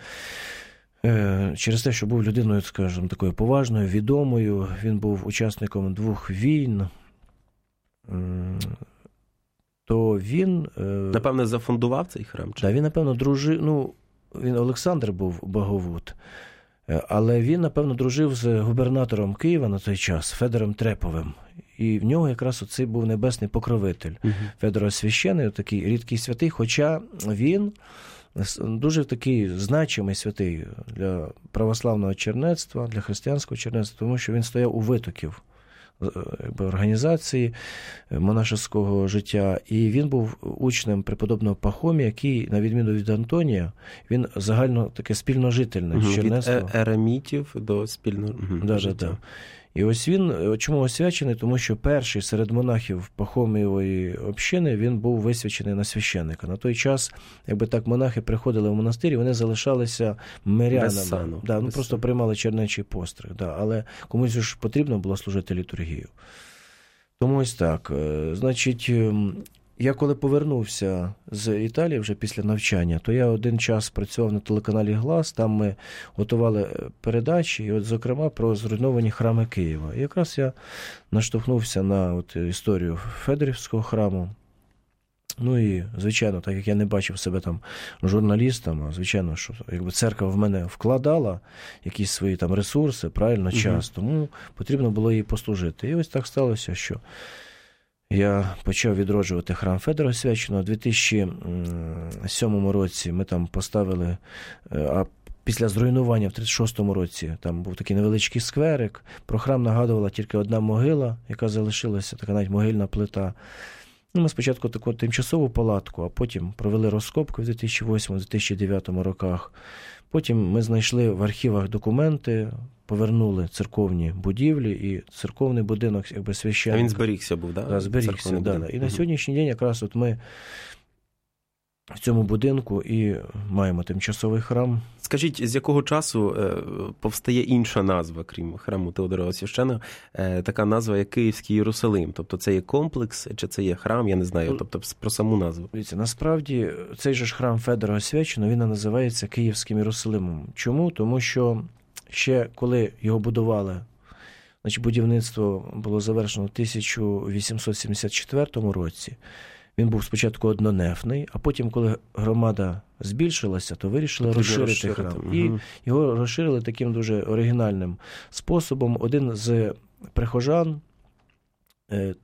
е, через те, що був людиною, скажімо, такою поважною, відомою, він був учасником двох війн, е, то він... Е, напевно, зафундував цей храм? Так, да, він, напевно, дружив, ну, він Олександр був Баговут, але він, напевно, дружив з губернатором Києва на той час, Федором Треповим. І в нього якраз оцей був небесний покровитель. Uh-huh. Федор Освящений, такий рідкий святий, хоча він дуже такий значимий святий для православного чернецтва, для християнського чернецтва, тому що він стояв у витоків якби, організації монашеського життя. І він був учнем преподобного Пахомія, який, на відміну від Антонія, він загально таке спільножительне угу, чернецтво. Від еремітів до спільного угу, да, життя. Да. І ось він, чому освячений? Тому що перший серед монахів Пахомієвої общини, він був висвячений на священника. На той час, якби так, монахи приходили в монастир, вони залишалися мирянами. Без сану. Да, ну, Без просто приймали чернечий постриг. Да, але комусь ж потрібно було служити літургію. Тому ось так. Значить, я коли повернувся з Італії вже після навчання, то я один час працював на телеканалі «Глас», там ми готували передачі, і от, зокрема, про зруйновані храми Києва. І якраз я наштовхнувся на от історію Федорівського храму. Ну і, звичайно, так як я не бачив себе там журналістом, а звичайно, що якби церква в мене вкладала якісь свої там ресурси, правильно, час, угу. тому потрібно було їй послужити. І ось так сталося, що я почав відроджувати храм Федора Освяченого. У дві тисячі сьомому році ми там поставили, а після зруйнування в тридцять шостому році там був такий невеличкий скверик. Про храм нагадувала тільки одна могила, яка залишилася, така навіть могильна плита. Ну, ми спочатку таку тимчасову палатку, а потім провели розкопку в дві тисячі восьмому - дві тисячі дев'ятому роках. Потім ми знайшли в архівах документи, повернули церковні будівлі і церковний будинок, якби священник. А він зберігся був, так? Да, зберігся, да, да. І угу. на сьогоднішній день якраз от ми в цьому будинку і маємо тимчасовий храм. Скажіть, з якого часу повстає інша назва, крім храму Теодора Священного, така назва, як Київський Єрусалим? Тобто це є комплекс, чи це є храм, я не знаю, тобто про саму назву. Дивіться, насправді цей же ж храм Федора Освяченого, він називається Київським Єрусалимом. Чому? Тому що ще коли його будували, значить, будівництво було завершено в тисяча вісімсот сімдесят четвертому році. Він був спочатку однонефний, а потім, коли громада збільшилася, то вирішили розширити, розширити храм. Угу. І його розширили таким дуже оригінальним способом. Один з прихожан, е,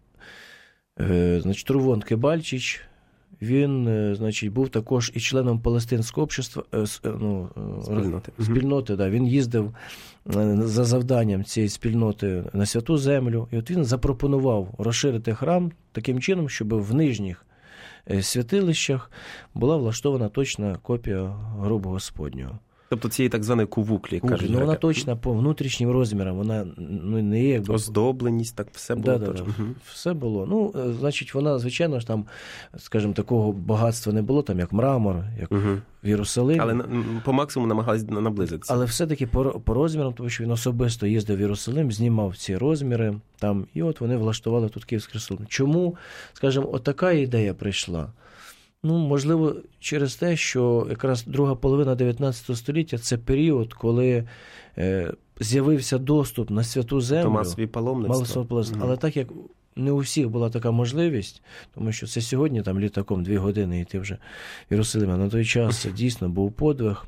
е, значить, Рувон Кибальчич, він, е, значить, був також і членом Палестинського общества, е, ну, спільноти. спільноти да. Він їздив за завданням цієї спільноти на Святу Землю. І от він запропонував розширити храм таким чином, щоб в нижніх святилищах була влаштована точна копія гробу Господнього. Тобто цієї так званої кувуклі, кажуть. Ну, вона точна по внутрішнім розмірам, вона ну, не є... Якби... Оздобленість, так все було. Да, да, да. Угу. Все було. Ну, значить, вона, звичайно ж, там, скажімо, такого багатства не було, там, як мрамор, як угу. в Єрусалимі. Але по максимуму намагалися наблизитися. Але все-таки по, по розмірам, тому що він особисто їздив в Єрусалим, знімав ці розміри, там, і от вони влаштували тут Київський Єрусалим. Чому, скажімо, отака ідея прийшла? Ну, можливо, через те, що якраз друга половина дев'ятнадцятого століття – це період, коли е, з'явився доступ на Святу Землю. Масові паломництва. Mm-hmm. Але так як не у всіх була така можливість, тому що це сьогодні там літаком дві години йти вже в Єрусалим, а на той час це дійсно був подвиг.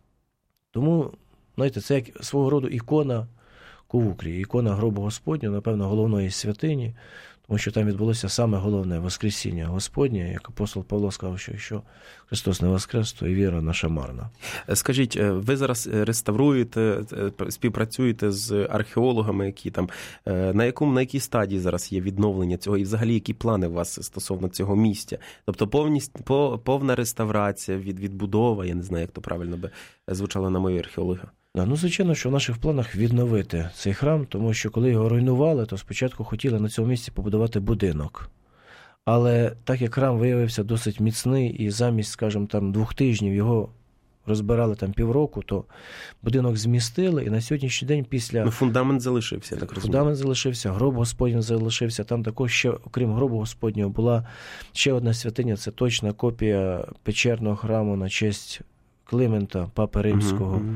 Тому, знаєте, це як свого роду ікона Кувуклі, ікона гробу Господнього, напевно, головної святині, тому що там відбулося саме головне Воскресіння Господнє, як апостол Павло сказав, що якщо Христос не воскрес, то і віра наша марна. Скажіть, ви зараз реставруєте, співпрацюєте з археологами, які там, на якому, на якій стадії зараз є відновлення цього, і взагалі які плани у вас стосовно цього місця? Тобто повність, повна реставрація, від, відбудова, я не знаю, як то правильно би звучало на мої археологи. Ну, звичайно, що в наших планах відновити цей храм, тому що коли його руйнували, то спочатку хотіли на цьому місці побудувати будинок. Але так як храм виявився досить міцний і замість, скажімо, там двох тижнів його розбирали там півроку, то будинок змістили, і на сьогоднішній день після... Ну, фундамент залишився, так розумію. Фундамент залишився, гроб Господній залишився. Там також ще, окрім гробу Господнього, була ще одна святиня, це точна копія печерного храму на честь Климента, Папи Римського, угу, угу.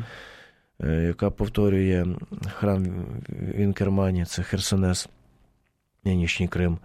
яка повторює храм в Інкермані, це Херсонес, нинішній Крим.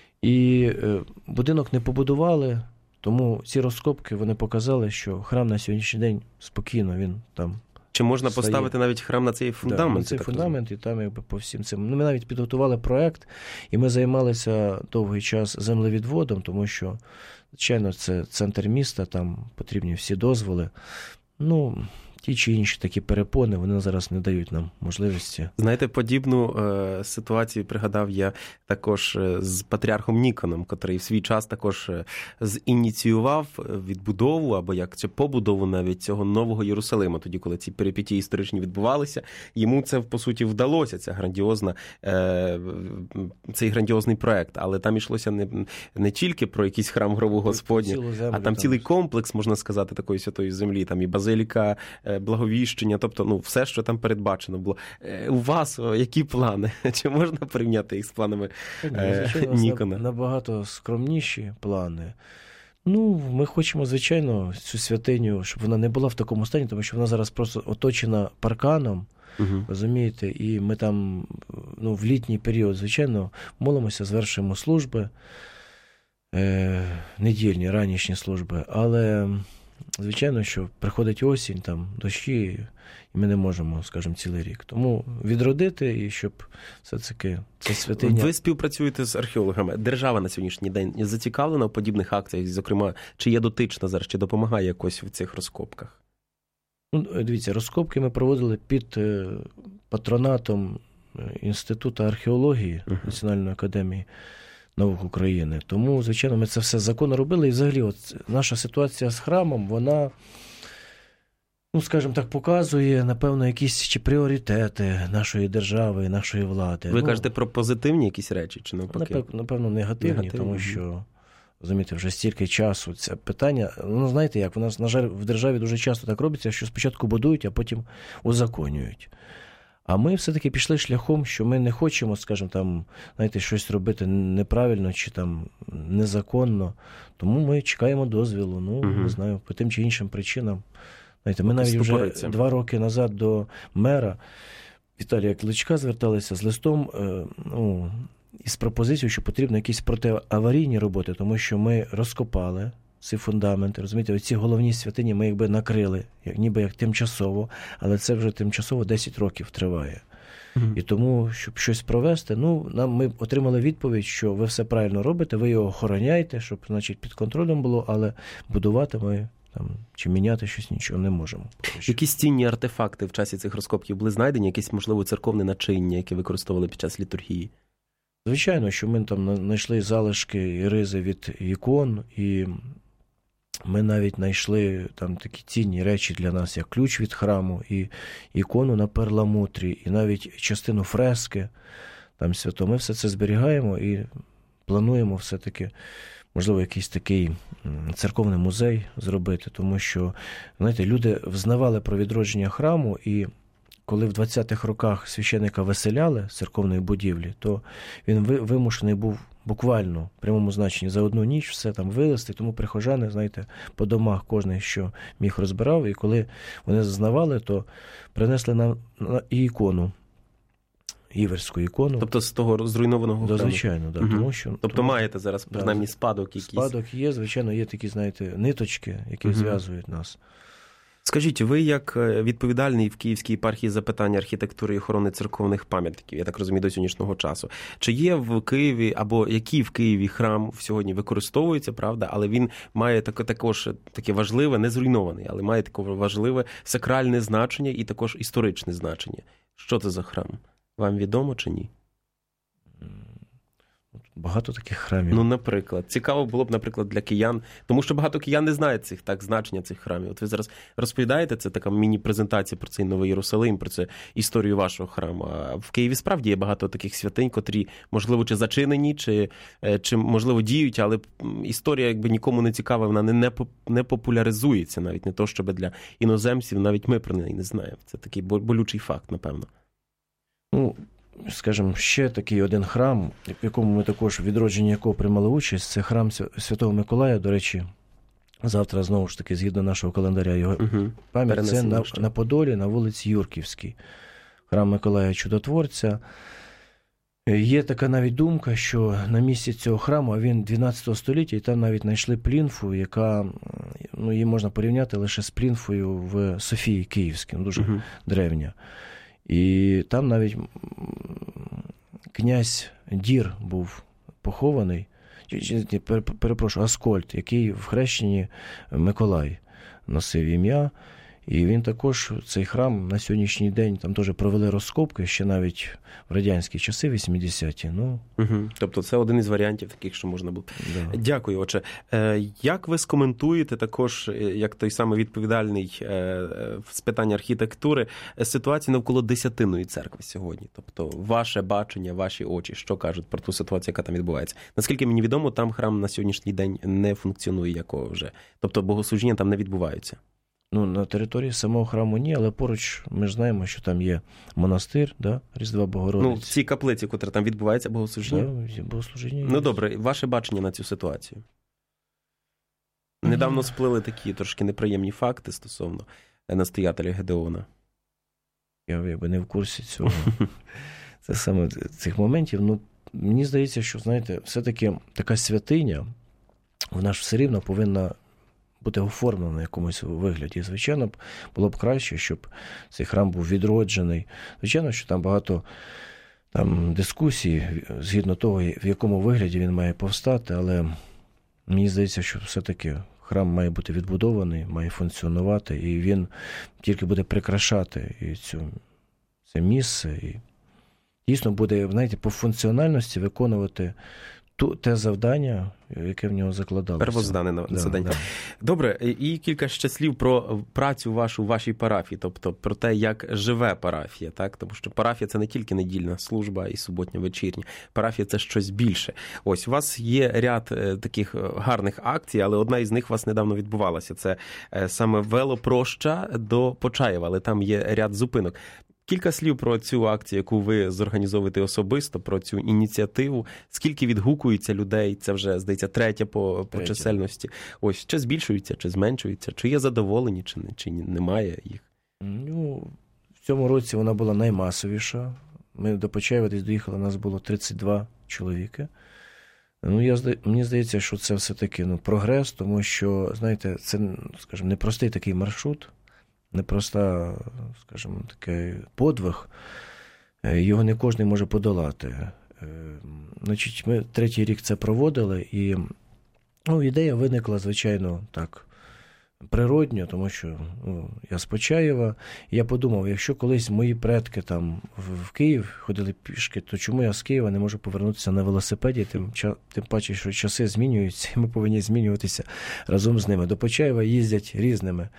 І будинок не побудували, тому ці розкопки, вони показали, що храм на сьогоднішній день спокійно, він там Чи можна стає. Поставити навіть храм на цей фундамент? Да, на цей фундамент, розумію. І там якби по всім цим. Ну, ми навіть підготували проект, і ми займалися довгий час землевідводом, тому що, звичайно, це центр міста, там потрібні всі дозволи. Ну, ті чи інші такі перепони, вони зараз не дають нам можливості. Знаєте, подібну е, ситуацію пригадав я також з патріархом Ніконом, котрий в свій час також зініціював відбудову, або як чи побудову навіть цього нового Єрусалима, тоді, коли ці перипетії історичні відбувалися. Йому це, по суті, вдалося, ця грандіозна, е, цей грандіозний проект. Але там йшлося не, не тільки про якийсь храм гробу Господнього, а там, там цілий комплекс, можна сказати, такої святої землі, там і базиліка, Благовіщення, тобто, ну, все, що там передбачено було. У вас які плани? Чи можна порівняти їх з планами е, Нікона? Набагато скромніші плани. Ну, ми хочемо, звичайно, цю святиню, щоб вона не була в такому стані, тому що вона зараз просто оточена парканом, угу. розумієте, і ми там, ну, в літній період, звичайно, молимося, звершуємо служби, е, недільні, ранішні служби, але... Звичайно, що приходить осінь, там, дощі, і ми не можемо, скажімо, цілий рік. Тому відродити, і щоб все-таки це святиня... Ви співпрацюєте з археологами. Держава на сьогоднішній день зацікавлена в подібних акціях, зокрема, чи є дотична зараз, чи допомагає якось в цих розкопках? Ну, дивіться, розкопки ми проводили під патронатом Інституту археології uh-huh. Національної академії наук України. Тому, звичайно, ми це все законно робили. І взагалі, от наша ситуація з храмом, вона, ну, скажімо так, показує, напевно, якісь чи пріоритети нашої держави, нашої влади. Ви ну, кажете про позитивні якісь речі, чи навпаки? Напевно, негативні, негативні, тому що Розумієте, вже стільки часу. Це питання, ну, знаєте як, у нас, на жаль, в державі дуже часто так робиться, що спочатку будують, а потім узаконюють. А ми все-таки пішли шляхом, що ми не хочемо, скажімо, там, знаєте, щось робити неправильно чи там незаконно. Тому ми чекаємо дозвілу, ну, угу. не знаю, по тим чи іншим причинам. Знаєте, ми навіть вже два роки назад до мера Віталія Кличка зверталися з листом, ну, із пропозицією, що потрібно якісь протиаварійні роботи, тому що ми розкопали ці фундаменти, розумієте, оці головні святині ми якби накрили, як, ніби як тимчасово, але це вже тимчасово десять років триває. Mm-hmm. І тому, щоб щось провести, ну, нам ми отримали відповідь, що ви все правильно робите, ви його охороняєте, щоб, значить, під контролем було, але будувати ми там, чи міняти щось нічого не можемо. Якісь цінні артефакти в часі цих розкопків були знайдені, якісь, можливо, церковне начиння, яке використовували під час літургії? Звичайно, що ми там знайшли залишки і ризи від ікон, і ми навіть знайшли там такі цінні речі для нас, як ключ від храму, і ікону на перламутрі, і навіть частину фрески там свято. Ми все це зберігаємо і плануємо все-таки, можливо, якийсь такий церковний музей зробити, тому що, знаєте, люди взнавали про відродження храму, і коли в двадцятих роках священника виселяли з церковної будівлі, то він вимушений був буквально в прямому значенні за одну ніч все там вилезти, тому прихожани, знаєте, по домах кожен, що міг, розбирав, і коли вони зазнавали, то принесли нам і ікону, іверську ікону. Тобто з того зруйнованого храму? Да, звичайно, да, угу. тому що... Тобто тому, маєте зараз, принаймні, да, спадок якийсь? Спадок є, звичайно, є такі, знаєте, ниточки, які угу. зв'язують нас. Скажіть, ви як відповідальний в Київській єпархії за питання архітектури і охорони церковних пам'ятників, я так розумію, до сьогоднішнього часу, чи є в Києві, або який в Києві храм сьогодні використовується, правда, але він має так, також таке важливе, не зруйнований, але має таке важливе сакральне значення і також історичне значення. Що це за храм? Вам відомо чи ні? Багато таких храмів. Ну, наприклад. Цікаво було б, наприклад, для киян, тому що багато киян не знають цих, так, значення цих храмів. От ви зараз розповідаєте, це така міні-презентація про цей Новий Єрусалим, про це історію вашого храму. А в Києві справді є багато таких святинь, котрі, можливо, чи зачинені, чи, чи можливо, діють, але історія якби нікому не цікава, вона не, не, не популяризується, навіть не то, щоб для іноземців, навіть ми про неї не знаємо. Це такий болючий факт, напевно. Ну, скажімо, ще такий один храм, в якому ми також, відродження якого приймали участь, це храм Святого Миколая, до речі, завтра, знову ж таки, згідно нашого календаря, його угу. пам'ять, це на, на Подолі, на вулиці Юрківській. Храм Миколая Чудотворця. Є така навіть думка, що на місці цього храму, а він дванадцятого століття, і там навіть знайшли плінфу, яка, ну, її можна порівняти лише з плінфою в Софії Київській, дуже угу. древня. І там навіть князь Дір був похований, перепрошую, Аскольд, який в хрещенні Миколай носив ім'я. І він також, цей храм на сьогоднішній день, там теж провели розкопки, ще навіть в радянські часи, вісімдесяті. Ну. Угу. Тобто це один із варіантів таких, що можна було. Да. Дякую, отже. Як ви скоментуєте також, як той самий відповідальний з питань архітектури, ситуацію навколо Десятинної церкви сьогодні? Тобто ваше бачення, ваші очі, що кажуть про ту ситуацію, яка там відбувається? Наскільки мені відомо, там храм на сьогоднішній день не функціонує якого вже. Тобто богослужіння там не відбуваються. Ну, на території самого храму ні, але поруч ми ж знаємо, що там є монастир, да, Різдва Богородиці. Ну, в цій каплиці, котра там відбувається богослужіння? Да, богослужіння. Ну, добре, ваше бачення на цю ситуацію? Недавно сплили такі трошки неприємні факти стосовно настоятеля Гедеона. Я якби не в курсі цього. Це саме цих моментів. Ну, мені здається, що, знаєте, все-таки така святиня, вона ж все рівно повинна бути оформлено на якомусь вигляді. Звичайно, було б краще, щоб цей храм був відроджений. Звичайно, що там багато там, дискусій згідно того, в якому вигляді він має повстати, але мені здається, що все-таки храм має бути відбудований, має функціонувати, і він тільки буде прикрашати і цю, це місце, і дійсно буде, знаєте, по функціональності виконувати ту, те завдання, яке в нього закладалося. Первоздане да, завдання. Да. Добре, і кілька ще слів про працю вашу в вашій парафії, тобто про те, як живе парафія, так? Тому що парафія – це не тільки недільна служба і суботня вечірня. Парафія – це щось більше. Ось, у вас є ряд таких гарних акцій, але одна із них у вас недавно відбувалася. Це саме велопроща до Почаєва, але там є ряд зупинок. Кілька слів про цю акцію, яку ви зорганізовуєте особисто, про цю ініціативу. Скільки відгукується людей? Це вже, здається, третя по, по чисельності. Ось, чи збільшується, чи зменшується, чи є задоволені, чи, чи немає їх? Ну, в цьому році вона була наймасовіша. Ми до Почаєва десь доїхали, нас було тридцять два чоловіки. Ну, я, мені здається, що це все-таки ну, прогрес, тому що, знаєте, це, скажімо, непростий такий маршрут, непроста, скажімо, такий подвиг, його не кожен може подолати. Значить, ми третій рік це проводили, і ну, ідея виникла, звичайно, так, природньо, тому що ну, я з Почаєва, і я подумав, якщо колись мої предки там в Київ ходили пішки, то чому я з Києва не можу повернутися на велосипеді, тим, тим паче, що часи змінюються, і ми повинні змінюватися разом з ними. До Почаєва їздять різними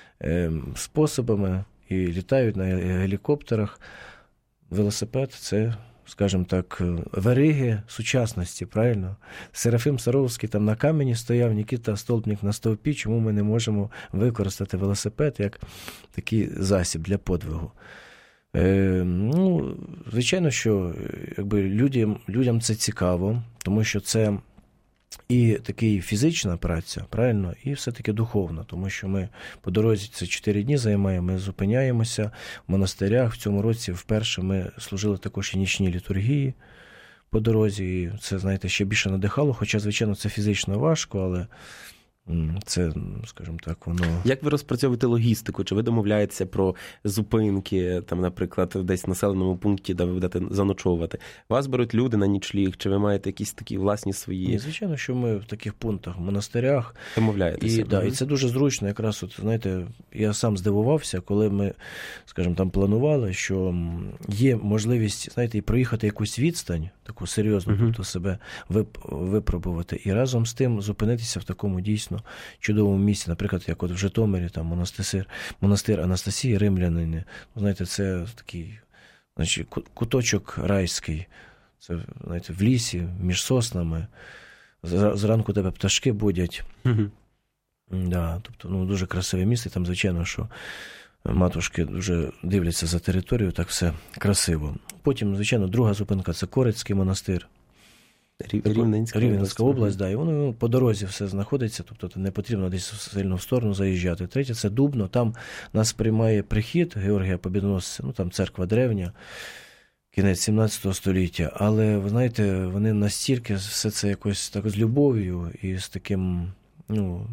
способами і літають на гелікоптерах. Велосипед – це, скажімо так, вериги сучасності, правильно? Серафим Саровський там на камені стояв, Нікіта Столпнік на стовпі. Чому ми не можемо використати велосипед як такий засіб для подвигу? Е, ну, звичайно, що якби, людям, людям це цікаво, тому що це і такий фізична праця, правильно, і все-таки духовна, тому що ми по дорозі це чотири дні займаємо, ми зупиняємося в монастирях. В цьому році вперше ми служили також і нічні літургії по дорозі, і це, знаєте, ще більше надихало, хоча, звичайно, це фізично важко, але це, скажімо так, воно... Як ви розпрацьовуєте логістику? Чи ви домовляєтеся про зупинки, там, наприклад, десь в населеному пункті, де ви будете заночовувати? Вас беруть люди на нічліг? Чи ви маєте якісь такі власні свої... Ні, звичайно, що ми в таких пунктах, в монастирях. Домовляєтеся? І, да, і це дуже зручно. Якраз, от, знаєте, я сам здивувався, коли ми, скажімо, там планували, що є можливість, знаєте, і проїхати якусь відстань, таку серйозну, uh-huh. тобто себе вип, випробувати, і разом з тим зупинитися в такому дійсно чудовому місці, наприклад, як от в Житомирі, там монастир, монастир Анастасії Римлянини. Знаєте, це такий, значить, куточок райський. Це, знаєте, в лісі, між соснами. Зранку тебе пташки будять. Uh-huh. Да, тобто, ну, дуже красиве місце. Там, звичайно, що матушки дуже дивляться за територію, так все красиво. Потім, звичайно, друга зупинка – це Корицький монастир. Рівненська, Рівненська область, область, да, і воно по дорозі все знаходиться, тобто не потрібно десь сильно в сторону заїжджати. Третє – це Дубно, там нас приймає прихід Георгія Побєдоносця, ну там церква древня, кінець сімнадцятого століття, але, ви знаєте, вони настільки все це якось так з любов'ю і з таким, ну,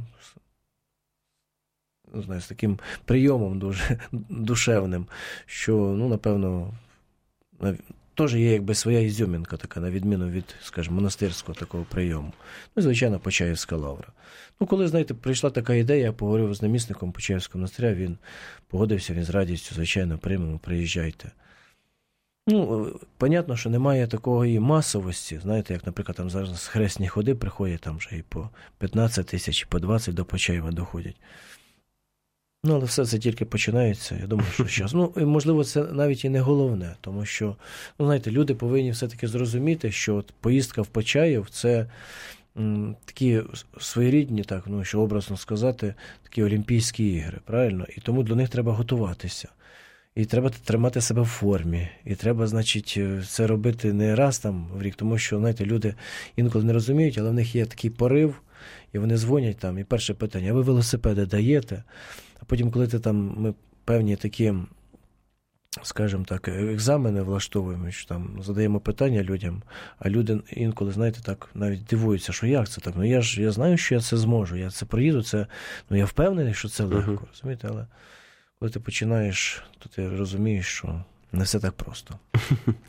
не знаю, з таким прийомом дуже душевним, що, ну, напевно, теж є якби своя ізюмінка така, на відміну від, скажімо, монастирського такого прийому. Ну, звичайно, Почаївська лавра. Ну, коли, знаєте, прийшла така ідея, я поговорив з намісником Почаївського монастиря, він погодився, він з радістю, звичайно, приймемо, приїжджайте. Ну, понятно, що немає такої масовості, знаєте, як, наприклад, там зараз хресні ходи приходять, там вже і по п'ятнадцять тисяч, і по двадцять до Почаєва доходять. Ну, але все це тільки починається, я думаю, що зараз. Ну, і, можливо, це навіть і не головне, тому що, ну, знаєте, люди повинні все-таки зрозуміти, що от поїздка в Почаїв – це м, такі своєрідні, так, ну, що образно сказати, такі Олімпійські ігри, правильно? І тому до них треба готуватися. І треба тримати себе в формі. І треба, значить, це робити не раз там в рік, тому що, знаєте, люди інколи не розуміють, але в них є такий порив, і вони дзвонять там, і перше питання, а ви велосипеди даєте? А потім, коли ти там, ми певні такі, скажімо так, екзамени влаштовуємо, що там задаємо питання людям, а люди інколи, знаєте, так навіть дивуються, що як це так? Ну я ж, я знаю, що я це зможу, я це проїду, це, ну я впевнений, що це легко, uh-huh. розумієте, але коли ти починаєш, то ти розумієш, що не все так просто.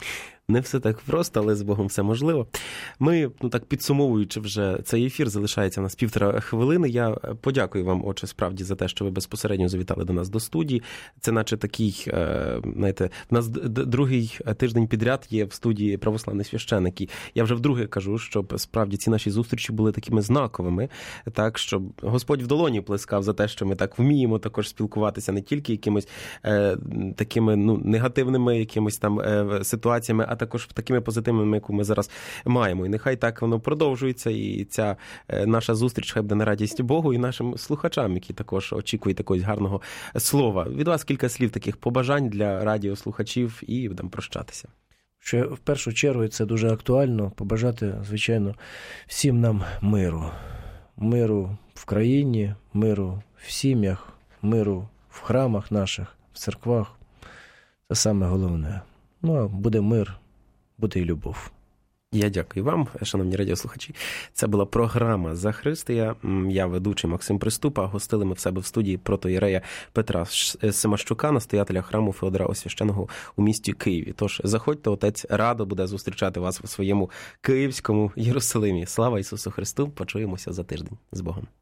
Не все так просто, але з Богом все можливо. Ми, ну так підсумовуючи вже цей ефір, залишається у нас півтора хвилини. Я подякую вам, отче, справді, за те, що ви безпосередньо завітали до нас до студії. Це наче такий, знаєте, у нас другий тиждень підряд є в студії православний священик. І я вже вдруге кажу, щоб справді ці наші зустрічі були такими знаковими, так, щоб Господь в долоні плескав за те, що ми так вміємо також спілкуватися не тільки якимось е, такими, ну, негативними якимось там е, ситуаціями, а також такими позитивними, яку ми зараз маємо. І нехай так воно продовжується, і ця е, наша зустріч хай буде на радість Богу і нашим слухачам, які також очікують такогось гарного слова. Від вас кілька слів таких побажань для радіослухачів і будемо прощатися. Ще в першу чергу це дуже актуально побажати, звичайно, всім нам миру. Миру в країні, миру в сім'ях, миру в храмах наших, в церквах. Це саме головне. Ну, а буде мир, буде і любов. Я дякую вам, шановні радіослухачі. Це була програма «За Христия». Я ведучий Максим Приступа. Гостили ми в себе в студії протоієрея Петра Семащука, настоятеля храму Феодора Освященого у місті Києві. Тож заходьте, отець радо буде зустрічати вас у своєму київському Єрусалимі. Слава Ісусу Христу! Почуємося за тиждень. З Богом!